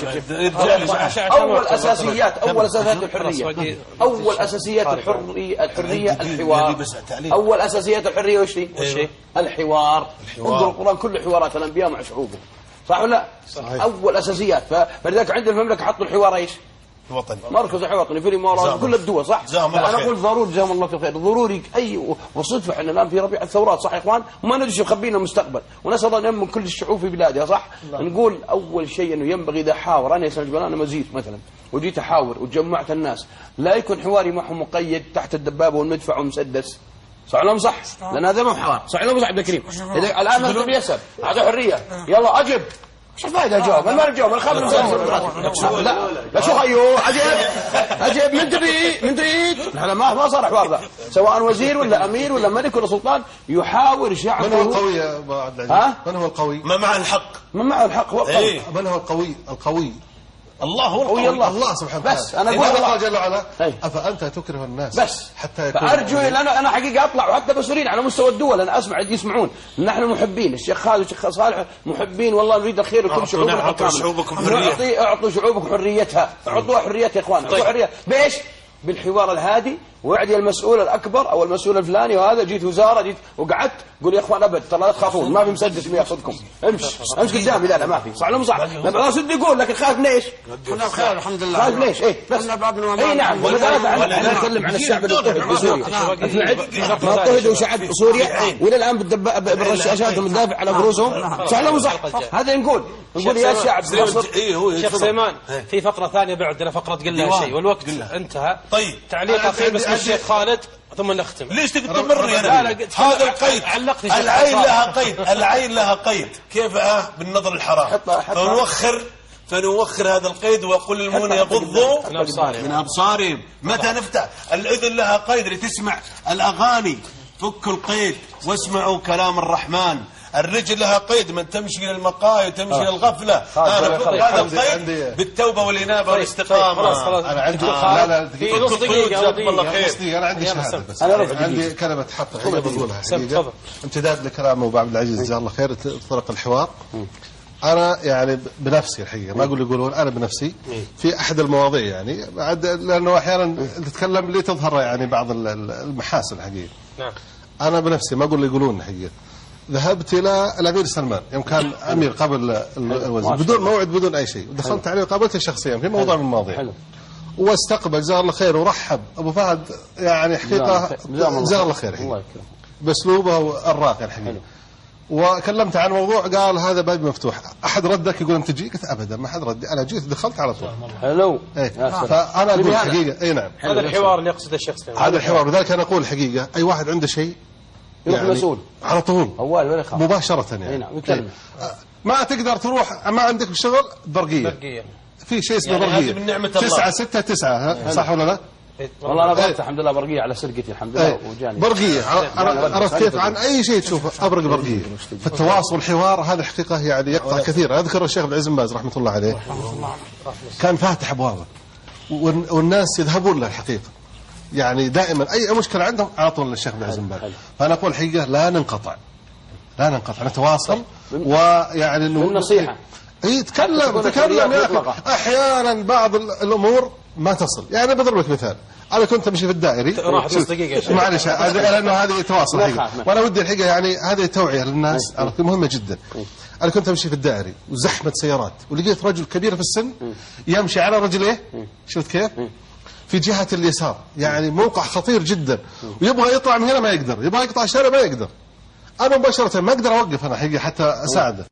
أول أساسيات الحرية. أول أساسيات الحرية الحوار. أول أساسيات الحرية وش هي؟ الحوار. انظروا القرآن كل حوارات الأنبياء مع شعوبهم، صح ولا لا؟ صحيح. أول أساسيات. فلذلك عند المملكة حطوا الحوار إيش؟ وطني، مركز وطني في الإمارات كل الدول، صح؟ أنا أقول ضروري جزاهم الله خير، ضروري أي وصدفة احنا الآن في ربيع الثورات، صح يا إخوان؟ وما ندري شو مخبينا المستقبل، ونسأل الله أن يمن كل الشعوب في بلادها، صح؟ نقول أول شيء إنه ينبغي إذا حاور أنا يسأل أنا مزيد مثلا وجيت أحاور وجمعت الناس، لا يكون حواري معهم مقيد تحت الدبابة والمدفع والمسدس، صح ولا صح؟ لأن هذا ما حوار، صح ولا صح عبد الكريم؟ الآن الكل يسأل هذا حرية، يلا أجب. شو الفائدة أجاوب؟ أنا ما أجاوب، أنا خاف من لا شو خيو أجيب من تريد نحن ما صار حوار ذا، سواء وزير ولا أمير ولا ملك ولا سلطان يحاور شعبه. من هو القوي يا أبو عبد العزيز؟ من هو القوي؟ ما معه الحق. من معه الحق هو القوي. من هو القوي؟ الله هو القوي. الله سبحانه وتعالى. بس أنا أقول الله جل وعلا أفأنت تكره الناس بس حتى يكون أرجو أنا حقيقة أطلع وحتى مسؤولين على مستوى الدول أنا أسمع يسمعون نحن محبين الشيخ خالد والشيخ صالح محبين والله نريد الخير لكل شعوبنا. أعطوا شعوبكم حرية. أعطوا شعوبكم حريتها، أعطوها حرية يا إخوان. أعطوا حرية بإيش؟ بالحوار الهادي، وعدي المسؤول الأكبر أو المسؤول الفلاني وهذا جيت وزارة جيت وقعدت قول يا إخوان أبد ترى لا تخافون ما في مسدس بياخذكم، امش قدامي لا ما في، صح ولا مو صح؟ لا صدق يقول لكن خايف ليش؟ احنا بخير الحمد لله. خايف ليش؟ إيه بس إيه نعم. أنا أتكلم عن الشعب المضطهد بسوريا، مضطهد وشعب سوريا وإلى الآن بالرشاشات ومدافع على فلوسهم، صح ولا مو صح؟ هذا نقول يا شعب مصر. شيخ سليمان في فقرة ثانية بعد فقرة تقول لها شيء والوقت انتهى. طيب تعليق أخير بس من الشيخ خالد ثم نختم. ليش تبي تمرني أنا؟ هذا القيد العين لها قيد كيف بالنظر الحرام فنوخر هذا القيد وقل للمؤمنين يغضوا من أبصارهم. متى نفتح الأذن لها قيد لتسمع الأغاني، فكوا القيد واسمعوا كلام الرحمن. الرجل لها قيد من تمشي إلى المقاهي وتمشي إلى الغفلة. هذا القيد بالتوبة والإنابة والاستقامة. أنا عندي لا في نص دقيقة أنا عندي شهادة بس عندي كلمة حق حقيقة بقولها حقيقة امتداد لكلام أبو عبد العزيز جزاه الله خير طرق الحوار. أنا يعني بنفسي الحقيقة ما أقول يقولون، أنا بنفسي في أحد المواضيع يعني لأنه أحيانا تتكلم لي تظهر يعني بعض المحاسن الحقيقة. أنا بنفسي ما أقول يقولون الحقيقة ذهبت إلى الأمير سلمان يوم كان أمير قبل الوزير بدون موعد بدون أي شيء، ودخلت عليه وقابلته شخصيا في موضوع من المواضيع واستقبل جزاه الله خير ورحب أبو فهد يعني حقيقة جزاه الله خير بأسلوبه الراقي الحقيقة. وكلمت عن موضوع قال هذا باب مفتوح، أحد ردك يقول أنت جيت؟ قلت أبدا ما حد ردي، أنا جيت دخلت على طول. حلو. فأنا أقول حقيقة أي نعم هذا الحوار اللي يقصده الشيخ هذا الحوار. لذلك أنا أقول حقيقة أي واحد عنده شيء يعني مسؤول على طول مباشرة يعني ما تقدر تروح ما عندك الشغل برقية في شيء اسمه برقية 9-6-9 صح ولا لا؟ والله أنا بقيت الحمد لله برقية على سرقتي الحمد لله وجاني برقية. أنا عرفت كيف عن أي شيء تشوفه أبرق برقية. فالتواصل والحوار هذا حقيقة يعني يقطع كثير. أذكر الشيخ عبد العزيز بن باز رحمة الله عليه كان فاتح أبوابه والناس يذهبون له الحقيقة يعني دائما أي مشكلة عندهم على طول للشيخ عبد العزيز بن باز. فأنا أقول الحقيقة لا ننقطع نتواصل ويعني النصيحة تكلم يا أخي. أحيانا بعض الأمور ما تصل. يعني بضرب لك مثال، أنا كنت أمشي في الدائري معلش لأنه هذه تواصل وأنا ودي الحقيقة يعني هذه توعية للناس مهمة جدا. أنا كنت أمشي في الدائري وزحمة سيارات ولقيت رجل كبير في السن يمشي على رجليه شفت كيف في جهة اليسار يعني موقع خطير جدا ويبغى يطلع من هنا ما يقدر، يبغى يقطع الشارع ما يقدر. أنا مباشرة ما أقدر أوقف أنا حقيقة حتى أساعده.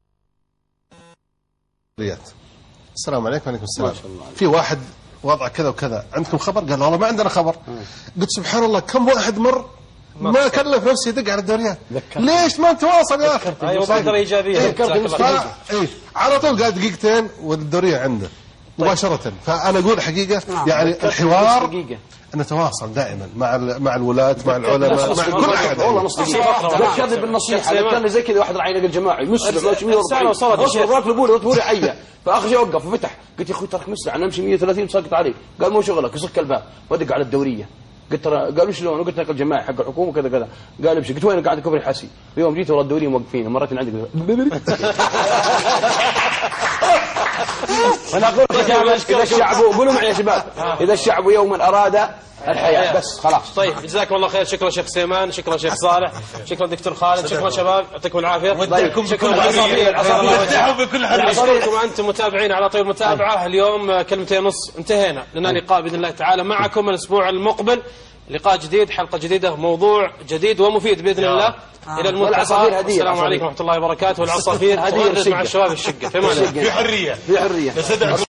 السلام عليكم. وعليكم السلام. في واحد وضع كذا وكذا عندكم خبر؟ قال والله ما عندنا خبر. قلت سبحان الله كم واحد مر ما كلف نفسه يدق على الدوريات. ليش ما نتواصل يا أخي؟ مبادرة إيجابية. على طول قاعد دقيقتين والدورية عنده مباشرة. فأنا أقول حقيقة يعني الحوار نتواصل دائما مع الولاة مع العلماء مع كل أحد. والله نص دقيقة كذب بالنصيحة ذكرني زي كذا واحد العين الجماعي مسلم وصل راكب بوري حية فآخر شيء وقف وفتح قلت يا أخوي ترك مسرع أنا أمشي 130 ساقط عليه قال مو شغلك يصك الباب ودق على الدورية قلت قالوا شلون قلت لك الجماعي حق الحكومه كذا كذا قال امشي قلت وين قاعد كوبري حسي اليوم جيت ورا الدوريين موقفين مرات من عندك انا اقول لك اذا الشعب قولوا معي يا شباب اذا الشعب يوما اراد الحياه بس خلاص. طيب جزاكم الله خير. شكرا شيخ سليمان شكرا شيخ صالح شكرا دكتور خالد شكرا شباب يعطيكم العافيه. ودعكم شكرا بكل حريه وانتم متابعين على طول المتابعه. اليوم كلمتين ونص انتهينا. لنا لقاء باذن الله تعالى معكم الاسبوع المقبل لقاء جديد حلقه جديده موضوع جديد ومفيد باذن الله. الى الملتقى. السلام عليكم ورحمه الله وبركاته. والعصافير تغرد مع الشباب الشقه في حريه.